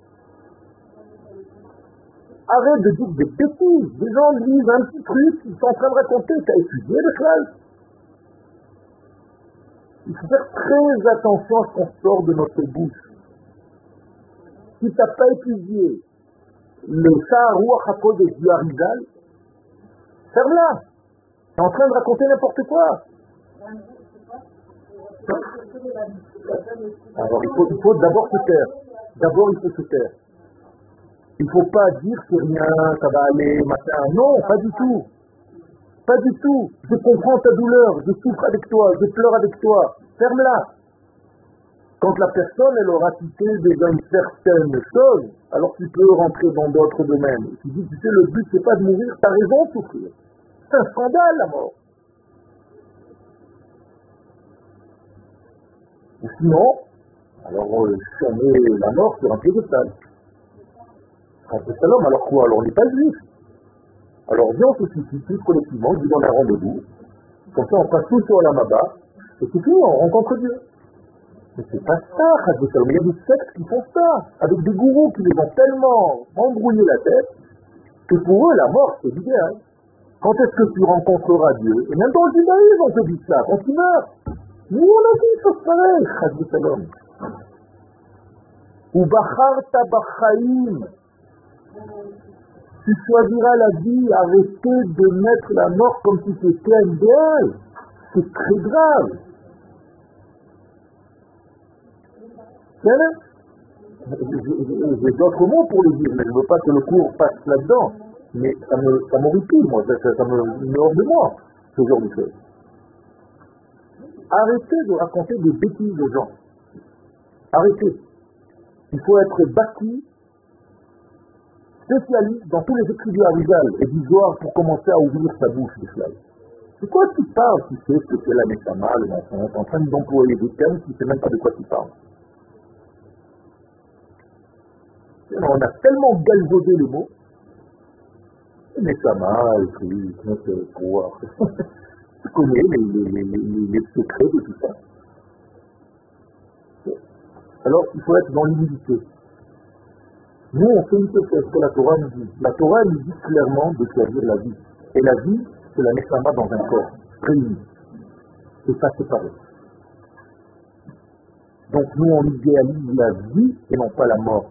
Arrête de dire des bêtises. Des gens lisent un petit truc, ils sont en train de raconter, tu as étudié le classe. Il faut faire très attention à ce qu'on sort de notre bouche. Si tu n'as pas étudié le Saharouach HaKodesh du Harizal, ferme-la. Tu es en train de raconter n'importe quoi. Alors il faut, il faut d'abord se taire. D'abord il faut se taire. Il ne faut pas dire que rien, ça va aller, machin. Non, pas du tout. Pas du tout. Je comprends ta douleur, je souffre avec toi, je pleure avec toi. Ferme-la. Quand la personne, elle aura quitté déjà une certaine chose, alors tu peux rentrer dans d'autres domaines. Tu dis, tu sais, le but, c'est pas de mourir, tu as raison de souffrir. C'est un scandale, la mort. Ou sinon, alors, euh, si on met la mort sur un piédestal. Alors quoi? Alors on n'est pas juif. Alors viens, on se suicide tous collectivement, on dit on a un rendez-vous. Comme ça, on passe tous sur la Maba, et c'est fini, on rencontre Dieu. Mais c'est pas ça, Chadé Shalom. Il y a des sectes qui font ça, avec des gourous qui les ont tellement embrouillé la tête, que pour eux, la mort, c'est l'idéal. Quand est-ce que tu rencontreras Dieu? Et même dans le judaïsme, on te dit ça, quand tu meurs. Nous, on a dit une chose pareille, Chadé Shalom. Ou bacharta bachaim. Tu choisiras la vie, arrêtez de mettre la mort comme si c'était un idéal. C'est très grave. J'ai d'autres mots pour le dire, mais je ne veux pas que le cours passe là-dedans. Mais ça me, ça m'horripile, moi, ça, ça, ça me met hors de moi, ce genre de choses. Arrêtez de raconter des bêtises aux gens. Arrêtez. Il faut être bâti, spécialiste dans tous les écrits du Harizal et du Zohar pour commencer à ouvrir sa bouche de cela. C'est quoi tu parles? Tu sais ce que c'est la Neshama, le mensonge, tu es en train d'employer des termes, tu ne sais même pas de quoi tu parles. On a tellement galvaudé les mots. Neshama, écrit, notre pouvoir. Tu connais les, les, les, les, les secrets de tout ça. Alors, il faut être dans l'humilité. Nous, on fait une chose, c'est ce que la Torah nous dit. La Torah nous dit clairement de choisir la vie. Et la vie, c'est la Neshama dans un corps réuni. C'est pas séparé. Donc nous, on idéalise la vie et non pas la mort.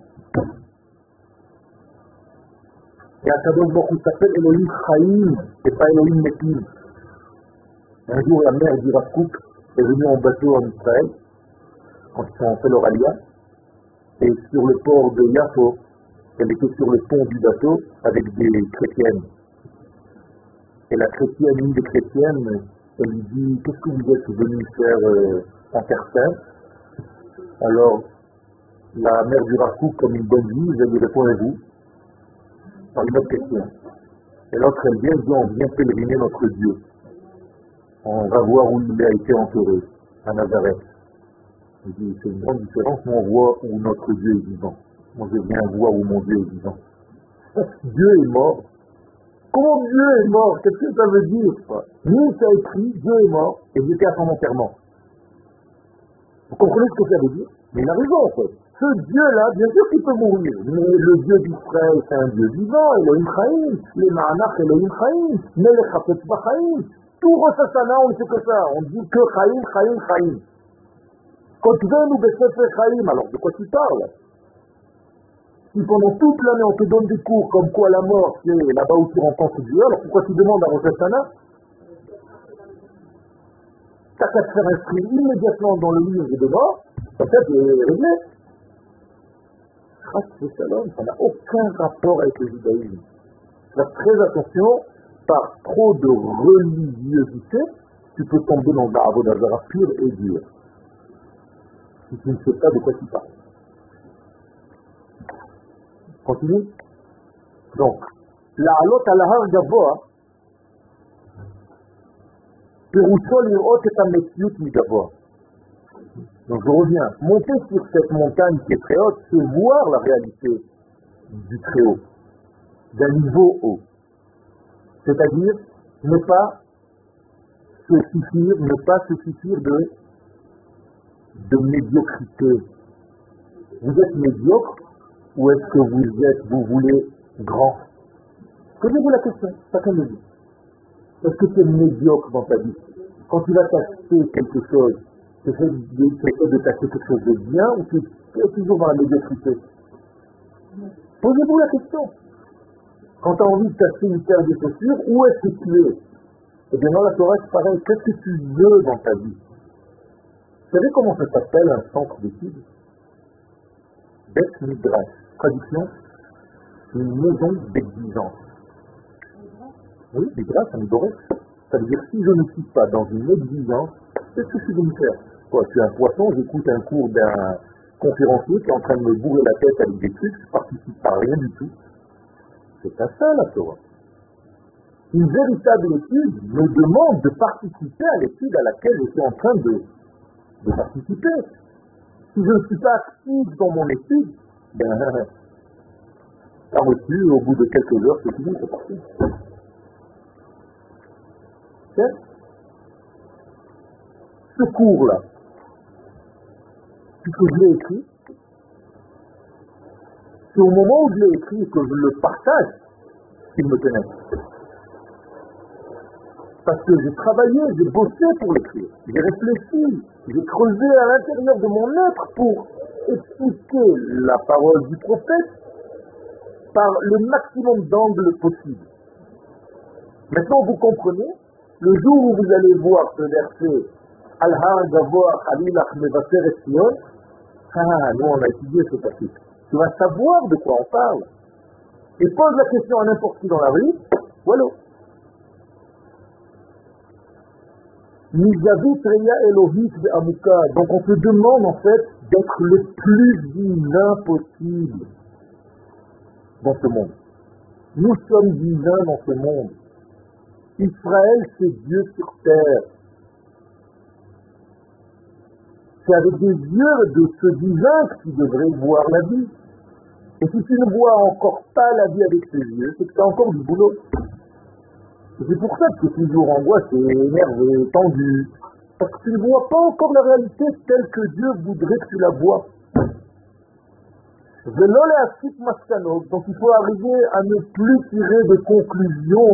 Et à Kadosh Baruch Hu s'appelle Elohim Chaim et pas Elohim Metim. Un jour, la mère du Rav Kook est venue en bateau en Israël, quand ils ont fait leur aliyah, et sur le port de Yafo, elle était sur le pont du bateau avec des chrétiennes. Et la chrétienne, une des chrétiennes, elle lui dit, qu'est-ce que vous êtes venu faire euh, en Terre Sainte? Alors, la mère du Rav Kook, comme une bonne juive, elle lui répond, et vous? Par une autre question. Et l'autre, elle vient, elle dit, on vient pèleriner notre Dieu. On va voir où il a été enterré, à Nazareth. Il dit, c'est une grande différence, nous on voit où notre Dieu est vivant. Moi je viens voir où mon Dieu est vivant. Dieu est mort. Comment Dieu est mort? Qu'est-ce que ça veut dire ça? Nous, ça écrit, Dieu est mort, et j'étais à son enterrement. Vous comprenez ce que ça veut dire? Mais il a raison en fait. Ce Dieu-là, bien sûr qu'il peut mourir, mais le Dieu d'Israël, c'est un Dieu vivant, Elohim Chaim, les Ma'anach Elohim Chaim, Melech Hafetz B'Chaim. Tout Rosh Hashanah, on ne sait que ça, on dit que Chaim, Chaim, Chaim. Quand tu viens nous Besefer Chaim, alors de quoi tu parles? Si pendant toute l'année on te donne des cours comme quoi la mort c'est là-bas où tu rencontres Dieu, alors pourquoi tu demandes à Rosh Hashanah? T'as qu'à te faire inscrire immédiatement dans le livre de mort, peut-être est réglé. Ça n'a aucun rapport avec le judaïsme. Faites très attention, par trop de religiosité, tu peux tomber dans la avodah zara pure et dure. Si tu ne sais pas de quoi tu parles. Continue. Donc, la halot al har gavoa, Péroussol et autres est un métier d'abord. Donc je reviens. Monter sur cette montagne qui est très haute, c'est voir la réalité du très haut, d'un niveau haut. C'est-à-dire ne pas se suffire, ne pas se suffire de, de médiocrité. Vous êtes médiocre ou est-ce que vous êtes, vous voulez grand? Posez-vous la question, chacun de vous. Est-ce que tu es médiocre dans ta vie? Quand tu vas t'acheter quelque chose, tu essaies de t'acheter quelque chose de bien ou tu es toujours dans la médiocrité? Posez-vous la question. Quand tu as envie de t'acheter une paire de chaussures, où est-ce que tu es? Eh bien dans la Torah, c'est pareil. Qu'est-ce que tu veux dans ta vie? Vous savez comment ça s'appelle un centre d'études? Bet Midrash. Traduction, une maison d'exigence. Oui, Midrash, un Midrash. Ça veut dire si je ne suis pas dans une exigence, qu'est-ce que je suis venu faire? Quoi, je suis un poisson, j'écoute un cours d'un conférencier qui est en train de me bourrer la tête avec des trucs, je ne participe à rien du tout. C'est pas ça la Torah. Une véritable étude me demande de participer à l'étude à laquelle je suis en train de, de participer. Si je ne suis pas actif dans mon étude, ben, ça reçu, au bout de quelques heures, c'est fini, c'est parti. Okay? Ce cours-là, puisque je l'ai écrit, c'est au moment où je l'ai écrit et que je le partage qu'il me tenait. Parce que j'ai travaillé, j'ai bossé pour l'écrire, j'ai réfléchi, j'ai creusé à l'intérieur de mon être pour expliquer la parole du prophète par le maximum d'angles possible. Maintenant, vous comprenez, le jour où vous allez voir ce verset Al-Har Gavoa Alilach Mevaser et Sion, ah, nous on a étudié ce chapitre. Tu vas savoir de quoi on parle. Et pose la question à n'importe qui dans la rue, voilà. Nizavit Reya Elohit de Amuka. Donc on se demande en fait d'être le plus divin possible dans ce monde. Nous sommes divins dans ce monde. Israël, c'est Dieu sur terre. C'est avec des yeux de ce divin que tu devrais voir la vie. Et si tu ne vois encore pas la vie avec tes yeux, c'est que tu as encore du boulot. Et c'est pour ça que tu es toujours angoissé, énervé, tendu. Parce que tu ne vois pas encore la réalité telle que Dieu voudrait que tu la vois. Donc il faut arriver à ne plus tirer de conclusions.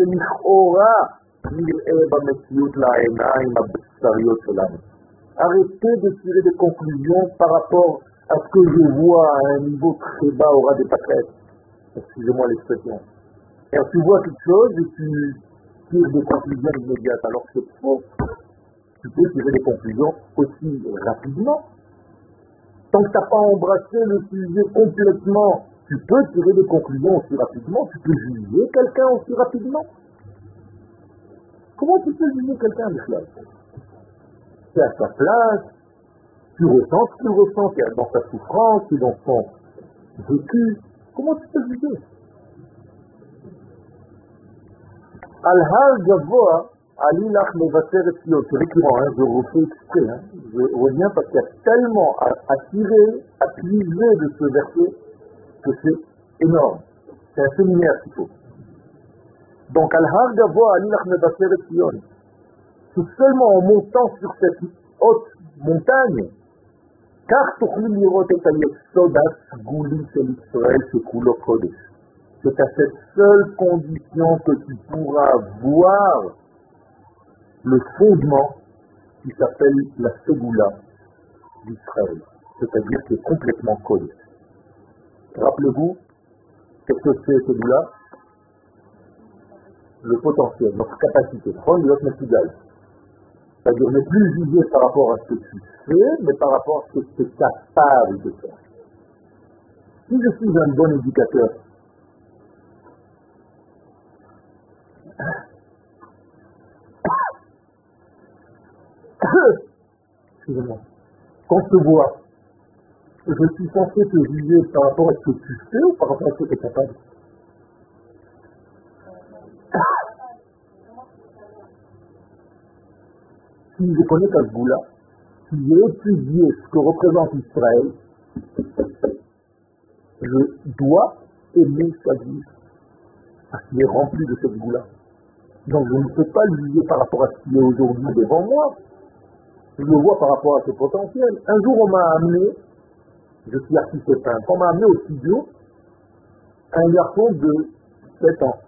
Arrêtez de tirer des conclusions par rapport à ce que je vois à un niveau très bas aura des pâquerettes. Excusez-moi l'expression. Et alors tu vois quelque chose et tu tires des conclusions immédiates alors que c'est faux. Tu peux tirer des conclusions aussi rapidement. Tant que tu n'as pas embrassé le sujet complètement, tu peux tirer des conclusions aussi rapidement, tu peux juger quelqu'un aussi rapidement. Comment tu peux juger quelqu'un de cela? C'est à sa place, tu ressens ce qu'il ressent, tu es dans sa souffrance, tu es dans son vécu. Comment tu peux juger? Al-Har Gavoa, Alilach Mevaser et Sion. C'est récurrent, hein, je refais exprès. Hein. Je reviens parce qu'il y a tellement à, à tirer, à puiser de ce verset que c'est énorme. C'est un séminaire qu'il faut. Donc, Al-Har Gavoa, Alilach Mevaser et Sion. C'est seulement en montant sur cette haute montagne, car Tochlim Lirot et Ayesod Asgouli Shel Israël Shekulo Kodesh. C'est à cette seule condition que tu pourras voir le fondement qui s'appelle la Ségoula d'Israël, c'est-à-dire qui est complètement collé. Rappelez-vous, qu'est-ce que c'est Ségoula? Le potentiel, notre capacité, c'est-à-dire ne plus juger par rapport à ce que tu fais, mais par rapport à ce que tu es capable de faire. Si je suis un bon éducateur, excusez-moi, quand je te vois, je suis censé te juger par rapport à ce que tu fais ou par rapport à ce que tu es capable? si je connais Kasboula, si j'ai étudié ce que représente Israël, je dois aimer sa vie, parce qu'il est rempli de cette goût-là. Donc je ne peux pas le juger par rapport à ce qu'il est aujourd'hui devant moi. Je le vois par rapport à ses potentiels. Un jour, on m'a amené, je suis artiste peintre, on m'a amené au studio un garçon de sept ans.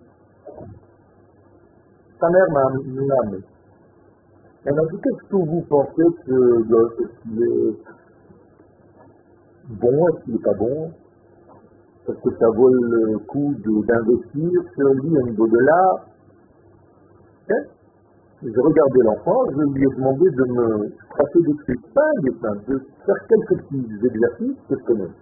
Sa mère m'a amené. Elle m'a dit, qu'est-ce que vous pensez que ce gosse, est-ce qu'il est bon, est-ce qu'il n'est pas bon? Parce que ça vaut le coup d'investir sur lui au niveau de l'art. Hein? J'ai regardé l'enfant, je lui ai demandé de me tracer des trucs, pas un dessin, de faire quelques petits exercices que je connais.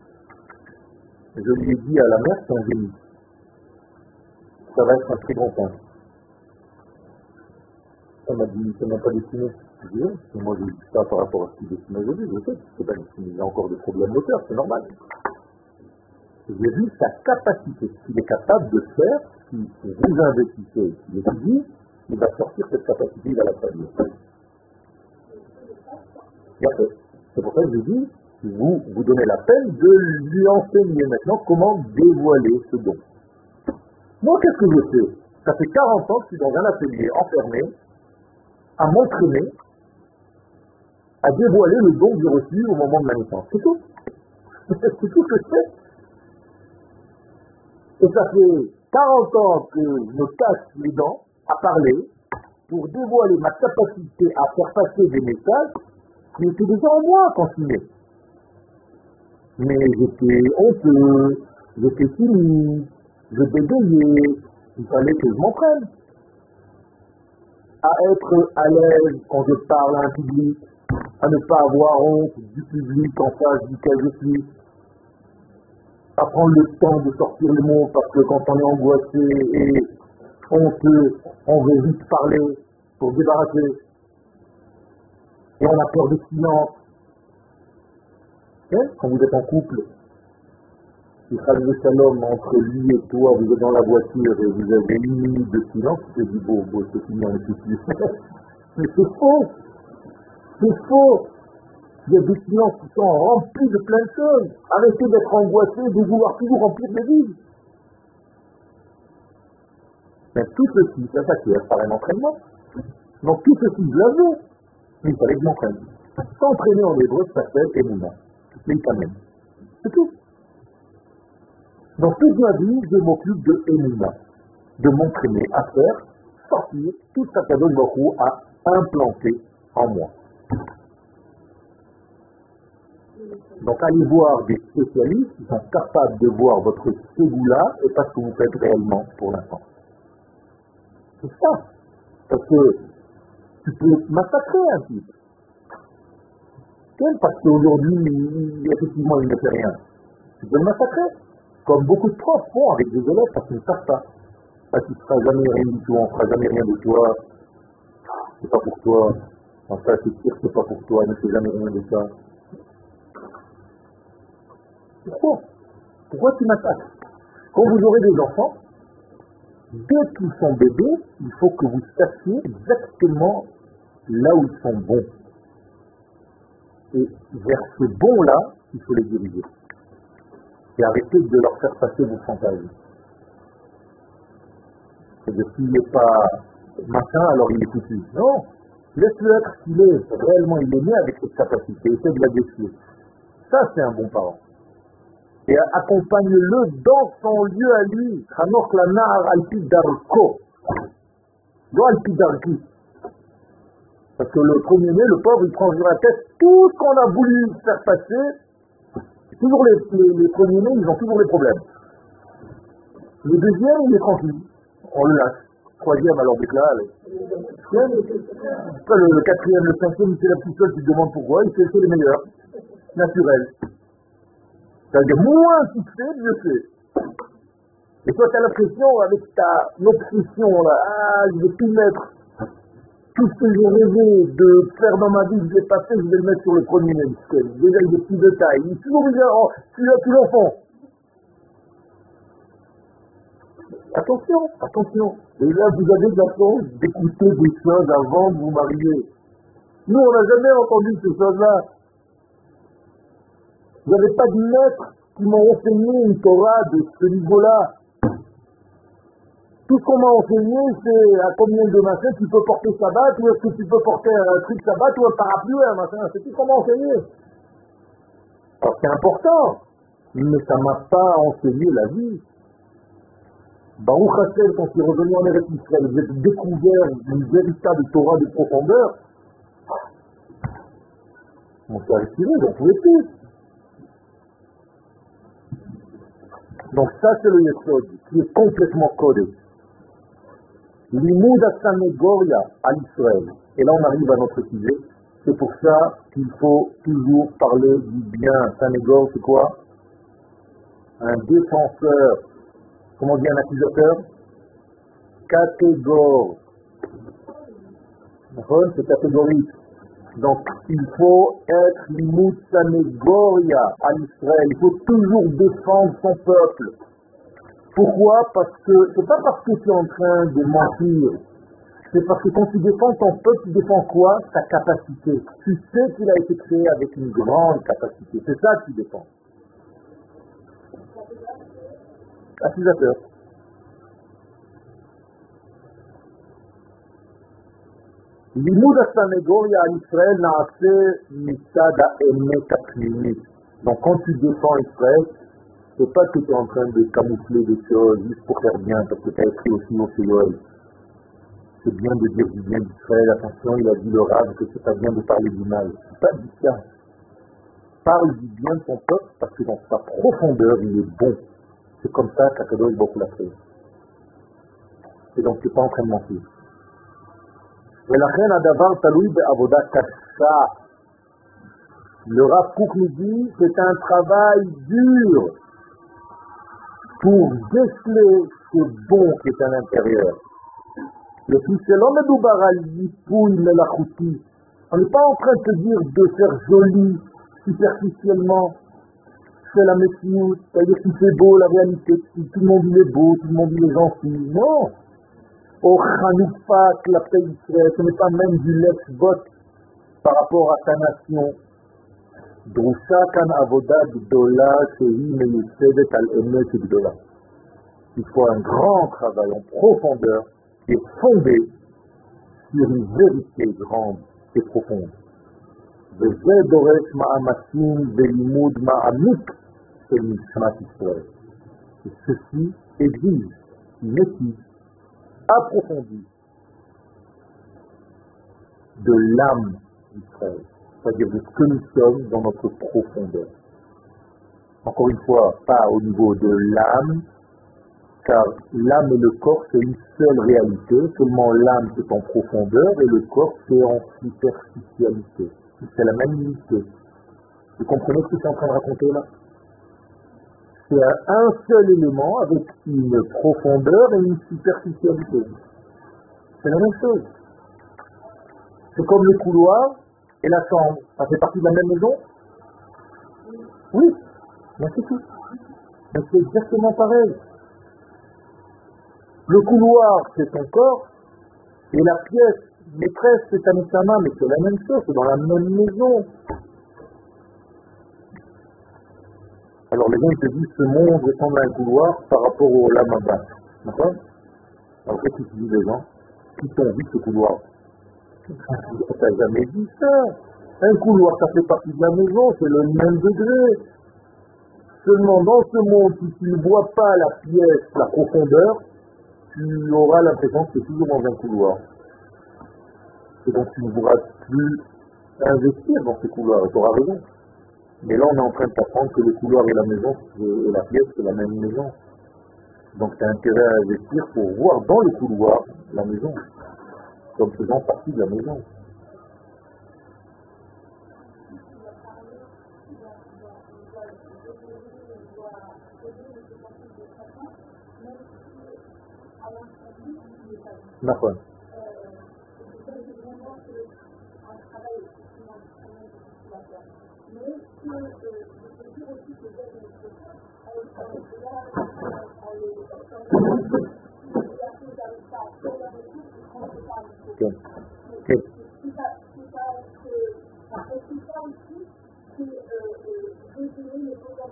Je lui ai dit à la mère, c'est un génie. Ça va être un très grand peintre. Elle m'a dit, ça m'a pas dessiné. Je dis, oui, moi je dis ça par rapport à ce qu'il dessine aujourd'hui, je sais que c'est pas dessiné, il a encore des problèmes moteurs, c'est normal. J'ai vu sa capacité, ce qu'il est capable de faire, si vous investissez, s'il étudie, il va sortir cette capacité, il va la traduire. C'est pour ça que je dis, vous vous donnez la peine de lui enseigner maintenant comment dévoiler ce don. Moi, qu'est-ce que je fais? Ça fait quarante ans que je suis dans un atelier enfermé, à m'entraîner, à dévoiler le don que j'ai reçu au moment de ma naissance. C'est tout. C'est tout ce que je fais. Et ça fait quarante ans que je me casse les dents à parler pour dévoiler ma capacité à faire passer des messages qui étaient déjà en moi quand je suis né. Mais j'étais honteux, j'étais timide, je bégayais, il fallait que je m'entraîne à être à l'aise quand je parle à un public, à ne pas avoir honte du public en face duquel je suis, à prendre le temps de sortir les mots parce que quand on est angoissé et honteux, on veut vite parler pour se débarrasser et on a peur de silence. Et quand vous êtes en couple, il y a le shalom entre lui et toi, vous êtes dans la voiture et vous avez une minute de silence, vous vous dites, bon, bon, c'est fini, on est tout plus. Mais c'est faux, c'est faux. Il y a des silences qui sont remplis de plein de choses. Arrêtez d'être angoissé, de vouloir toujours remplir des vides. Mais tout ceci, ça s'acquiert par un entraînement. Donc tout ceci, je l'avais, mais il fallait que je m'entraîne. S'entraîner en hébreu, ça s'appelle Emouna. C'est Itamen. C'est tout. Dans toute ma vie, je m'occupe de Emouna, de m'entraîner à faire sortir tout ce qu'Akadosh Baruch Hu a implanté en moi. Donc allez voir des spécialistes qui sont capables de voir votre ségoula et pas ce que vous faites réellement pour l'instant. C'est ça. Parce que tu peux massacrer un type. Parce qu'aujourd'hui, effectivement, il ne fait rien. Tu peux le massacrer. Comme beaucoup de profs font avec des élèves parce qu'ils ne savent pas. Parce qu'il ne fera jamais rien du tout, on ne fera jamais rien de toi. C'est pas pour toi. Enfin, c'est sûr que c'est pas pour toi, il ne fait jamais rien de ça. Pourquoi? Pourquoi tu m'attaques? Quand vous aurez des enfants, dès qu'ils sont bébés, il faut que vous sachiez exactement là où ils sont bons. Et vers ce bon-là, il faut les diriger. Et arrêter de leur faire passer vos fantasmes. C'est-à-dire s'il n'est pas machin, alors il est foutu. Non, laisse-le être qu'il est. Réellement, il est né avec cette capacité. Essaie de la défier. Ça, c'est un bon parent. Et accompagne-le dans son lieu à lui. Hanok la nar alpi darko. Non alpi darki. Parce que le premier-né, le pauvre, il prend sur la tête tout ce qu'on a voulu faire passer. Toujours les, les, les premiers-nés, ils ont toujours les problèmes. Le deuxième, il est tranquille. On le lâche. Troisième, alors donc là, le, le, le quatrième, le cinquième, il fait la petite seule, tu te demandes pourquoi, il fait les meilleurs. Naturel. C'est-à-dire, moins tu fais, mieux c'est. Et toi, tu as l'impression, avec ta obsession, là, ah, je vais tout mettre. Tout ce que j'ai rêvé de faire dans ma vie, je l'ai pas fait, je vais le mettre sur le premier ministère. Déjà, il est petit de taille. Il est toujours bizarre, tu l'as tout l'enfant. Attention, attention. Et là, vous avez la chance d'écouter des choses avant de vous marier. Nous, on n'a jamais entendu ces choses-là. Vous n'avez pas de maître qui m'ont enseigné une Torah de ce niveau-là. Tout ce qu'on m'a enseigné, c'est à combien de machins tu peux porter Shabbat, ou est-ce que tu peux porter un truc Shabbat, ou un parapluie, un machin. C'est tout ce qu'on m'a enseigné. Alors c'est important, mais ça ne m'a pas enseigné la vie. Baruch Hashem, quand il est revenu en Eretz Israël, vous avez découvert une véritable Torah de profondeur. On s'est retiré, on ne pouvait plus. Donc ça, c'est le Yesod, qui est complètement codé. L'imoud à Sanegoria à Israël. Et là, on arrive à notre sujet. C'est pour ça qu'il faut toujours parler du bien. Sanégor, c'est quoi? Un défenseur. Comment on dit un accusateur? Catégore. C'est catégorique. Donc, il faut être l'imoud Sanegoria à Israël. Il faut toujours défendre son peuple. Pourquoi? Parce que c'est pas parce que tu es en train de mentir. C'est parce que quand tu défends ton peuple, tu défends quoi? Ta capacité. Tu sais qu'il a été créé avec une grande capacité. C'est ça que tu défends. Accusateur. L'imoud Sanegoria à Israël n'a assez mitzad ha'emet ha'pnimit. Donc quand tu défends Israël, c'est pas que tu es en train de camoufler des choses juste pour faire bien, parce que tu as écrit aussi au Seigneur. C'est bien de dire du bien d'Israël, attention, il a dit le Rav que c'est pas bien de parler du mal. C'est pas du ça. Parle du bien de ton peuple, parce que dans sa profondeur, il est bon. C'est comme ça qu'Akadosh beaucoup l'a fait. Et donc tu n'es pas en train de mentir. ולכן הדבר תלוי בעבודה קשה. Le Rav Kook nous dit c'est un travail dur pour déceler ce bon qui est à l'intérieur. Le plus c'est l'homme de Barali, Pouille, Melachouti. On n'est pas en train de te dire de faire joli, superficiellement, c'est la méfiance, c'est-à-dire que c'est beau la réalité, tout le monde il est beau, tout le monde il est gentil. Non! Au Hanoufa, la paix Israël, ce n'est pas même du lex-bot par rapport à ta nation. Drusha kan avoda gdola shehi meyusedet al emet gdola. Il faut un grand travail en profondeur qui est fondé sur une vérité grande et profonde. Veze doresh ma'amasim velimud ma'amik shel mishmat Israël. Et ceci exige une étude approfondie de l'âme d'Israël, c'est-à-dire de ce que nous sommes dans notre profondeur. Encore une fois, pas au niveau de l'âme, car l'âme et le corps c'est une seule réalité, seulement l'âme c'est en profondeur et le corps c'est en superficialité. C'est la même unité. Vous comprenez ce que je suis en train de raconter là? C'est un seul élément avec une profondeur et une superficialité. C'est la même chose. C'est comme le couloir et la chambre. Ça fait partie de la même maison? Oui, mais c'est tout. Mais c'est exactement pareil. Le couloir, c'est ton corps, et la pièce maîtresse, c'est ta neshama, mais c'est la même chose, c'est dans la même maison. Alors les gens ils te disent ce monde ressemble à un couloir par rapport au lamaba. D'accord? Alors qu'est-ce que tu dis les gens? Qui t'ont dit ce couloir? On t'a jamais dit ça. Un couloir, ça fait partie de la maison, c'est le même degré. Seulement dans ce monde, si tu ne vois pas la pièce, la profondeur, tu auras l'impression que tu es toujours dans un couloir. Et donc tu ne pourras plus investir dans ce couloir, et tu auras raison. Mais là, on est en train de t'apprendre que le couloir et la maison, et la pièce, c'est la même maison. Donc tu as intérêt à investir pour voir dans le couloir la maison, comme faisant partie de la maison. D'accord.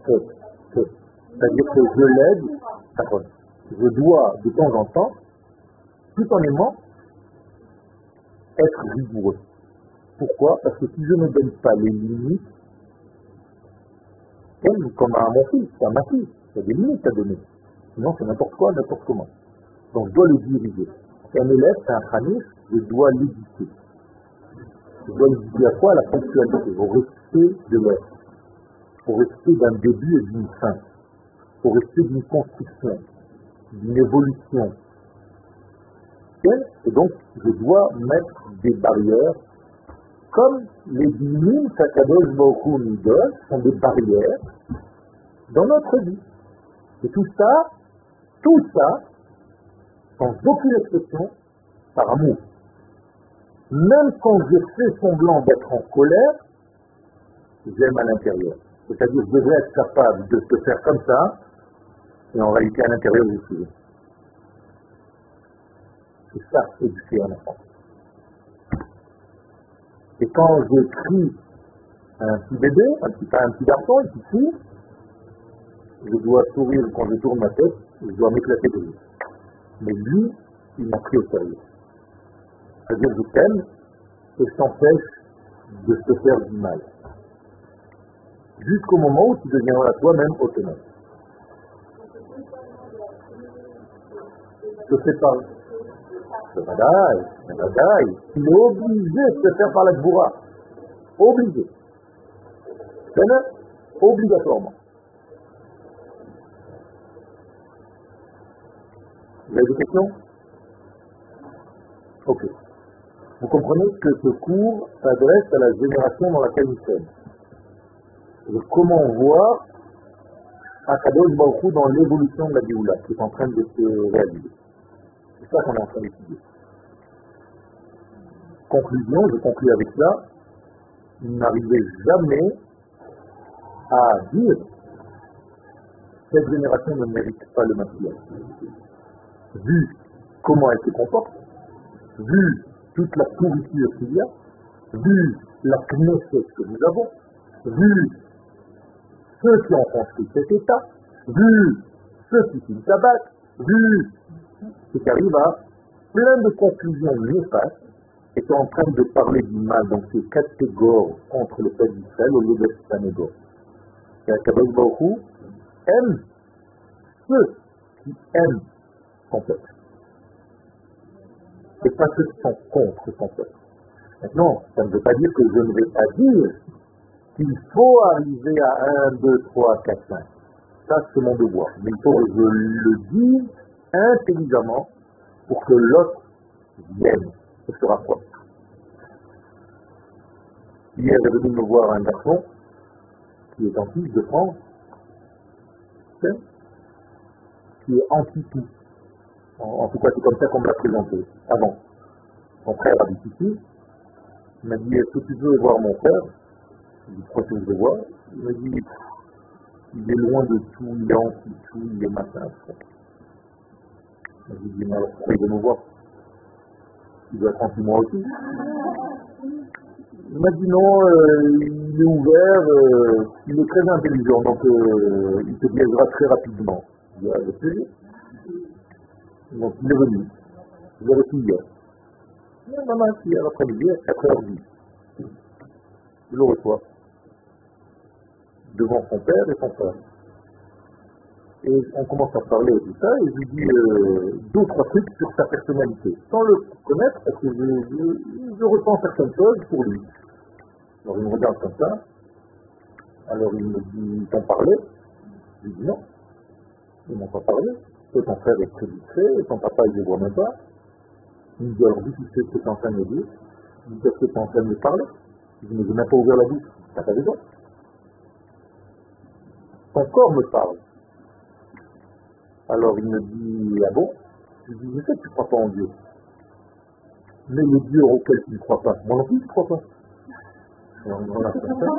que, que. C'est-à-dire que je l'aide, d'accord. Je dois, de temps en temps, tout en aimant, être rigoureux. Pourquoi? Parce que si je ne donne pas les limites, comme, comme à mon fils, à ma fille, il y a des limites à donner. Sinon, c'est n'importe quoi, n'importe comment. Donc, je dois le diriger. Un élève, c'est un khanif, je dois l'éduquer. Je dois l'éduquer à quoi? À la ponctualité, au respect de l'être, au respect d'un début et d'une fin, au respect d'une construction, d'une évolution. Et donc, je dois mettre des barrières, comme les dîmes qu'Akadosh Baruch Hu nous donne, sont des barrières dans notre vie. Et tout ça, tout ça, sans aucune exception, par amour. Même quand je fais semblant d'être en colère, j'aime à l'intérieur. C'est-à-dire que je devrais être capable de te faire comme ça, et en réalité à l'intérieur, je suis. C'est ça, éduquer un enfant. Et quand je crie à un petit bébé, un petit, un petit garçon, une petite fille, je dois sourire quand je tourne ma tête, je dois m'éclater de lui. Mais lui, il m'a pris au sérieux. C'est-à-dire que je t'aime et je t'empêche de te faire du mal. Jusqu'au moment où tu deviendras toi-même autonome. Je fais pas. C'est badaï, c'est badaï. Il est obligé de se faire par la gboura. Obligé. C'est obligatoirement. Vous avez des questions? Ok. Vous comprenez que ce cours s'adresse à la génération dans laquelle nous sommes. Et comment voir Akadosh Baruch Hu dans l'évolution de la Géoula qui est en train de se réaliser. C'est ça qu'on est en train d'étudier. Conclusion, je conclue avec ça, n'arrivez jamais à dire cette génération ne mérite pas le Mashiach. Vu comment elle se comporte, vu toute la pourriture qu'il y a, vu la Knesset que nous avons, vu ceux qui ont construit cet État, vu ceux qui filment tabac, vu ce qui arrive à plein de conclusions néfastes, et sont en train de parler du mal dans ces catégories contre le peuple d'Israël au lieu d'être Sanégor. Et Akadosh Baruch Hu aime ceux qui aiment son peuple. Et pas ceux qui sont contre son peuple. Maintenant, ça ne veut pas dire que je ne vais pas dire qu'il faut arriver à un, deux, trois, quatre, cinq. Ça, c'est mon devoir. Mais il faut que je le dise intelligemment pour que l'autre vienne et se rapproche. Hier, est venu me voir un garçon qui est en fils de France, qui est anti-tout. En, en tout cas, c'est comme ça qu'on me l'a présenté avant. Son frère habite ici. Il m'a dit, est-ce que tu veux voir mon frère? Je lui ai dit, pourquoi tu veux le voir? Il m'a dit, il est loin de tout, il est anti-tout, il est machin. Je lui ai dit, mais alors pourquoi il veut nous voir? Il doit être anti-moi aussi. Il m'a dit non, euh, il est ouvert, euh, il est très intelligent, donc euh, il te biaisera très rapidement. Il a reçu. Donc il est venu. Il est reçu hier. Non, maman, hier après-midi, à quatre heures dix. Je le reçois. Devant son père et son frère. Et on commence à parler de tout ça, et je lui dis euh, deux, trois trucs sur sa personnalité, sans le connaître, parce que je, je, je ressens certaines choses pour lui. Alors il me regarde comme ça, alors il me dit, ils t'ont parlé? Je lui dis non, ils m'ont pas parlé. Et ton frère est très discret, et ton papa il ne le voit même pas. Il me dit, alors dis, tu sais ce que tu es en train de me dire? Il me dit, est-ce que tu es en train de me parler? Je dis, mais je n'ai même pas ouvert la bouche. T'as pas raison. Ton corps me parle. Alors il me dit, ah bon? Je lui dis, je sais que tu ne crois pas en Dieu. Mais le Dieu auquel tu ne crois pas, moi non plus je ne crois pas. Alors, voilà,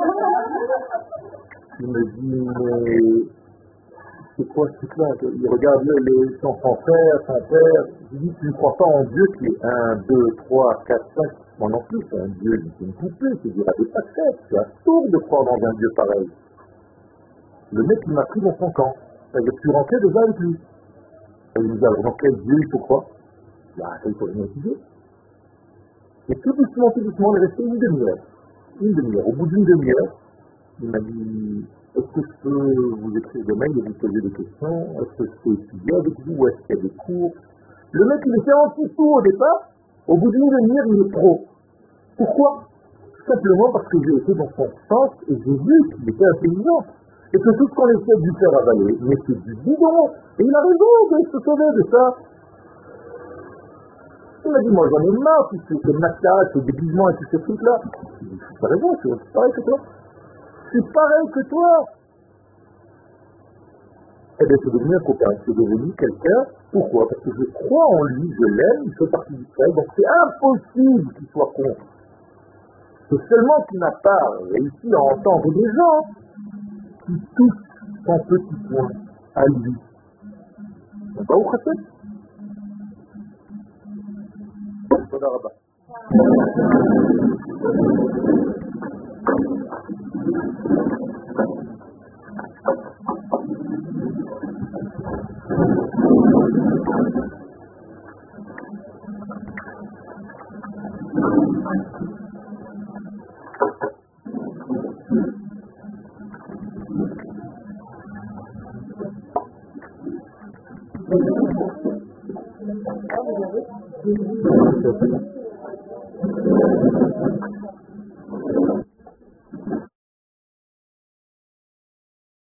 il me dit, mais c'est quoi ce truc-là? Il regarde les, son, son frère, son père. Je lui dis, tu ne crois pas en Dieu qui est un, deux, trois, quatre, cinq. Moi non plus, c'est un Dieu, c'est une poupée, c'est dire à des facettes. C'est absurde de croire dans un Dieu pareil. Le mec, il m'a pris dans son camp. C'est-à-dire que je suis rentré déjà avec lui. Il me dit, alors dans quel Dieu il faut croire? Bah, ça, il faut rien étudier. Et tout doucement, tout doucement, il est resté une demi-heure. Une demi-heure. Au bout d'une demi-heure, il m'a dit, est-ce que je peux vous écrire des mails et vous poser des questions? Est-ce que je peux étudier avec vous? Est-ce qu'il y a des cours? Le mec, il était anti-tout au départ. Au bout d'une demi-heure, il est pro. Pourquoi? Simplement parce que j'ai été dans son sens et j'ai vu qu'il était intelligent. Et que tout ce qu'on essaie de lui faire avaler, mais c'est du bidon. Et il a raison de se sauver de ça. Il m'a dit, moi j'en ai marre, tout ce maquillage, ce déguisement et tous ces trucs-là. Je dis, t'as raison, je suis pareil que toi. Je suis pareil que toi. Eh bien, c'est devenu un copain, c'est devenu quelqu'un. Pourquoi? Parce que je crois en lui, je l'aime, il fait partie du frère, donc c'est impossible qu'il soit contre. C'est seulement qu'il n'a pas réussi à entendre des gens qui touchent son petit point à lui. C'est pas où c'est? תודה רבה. Thank you.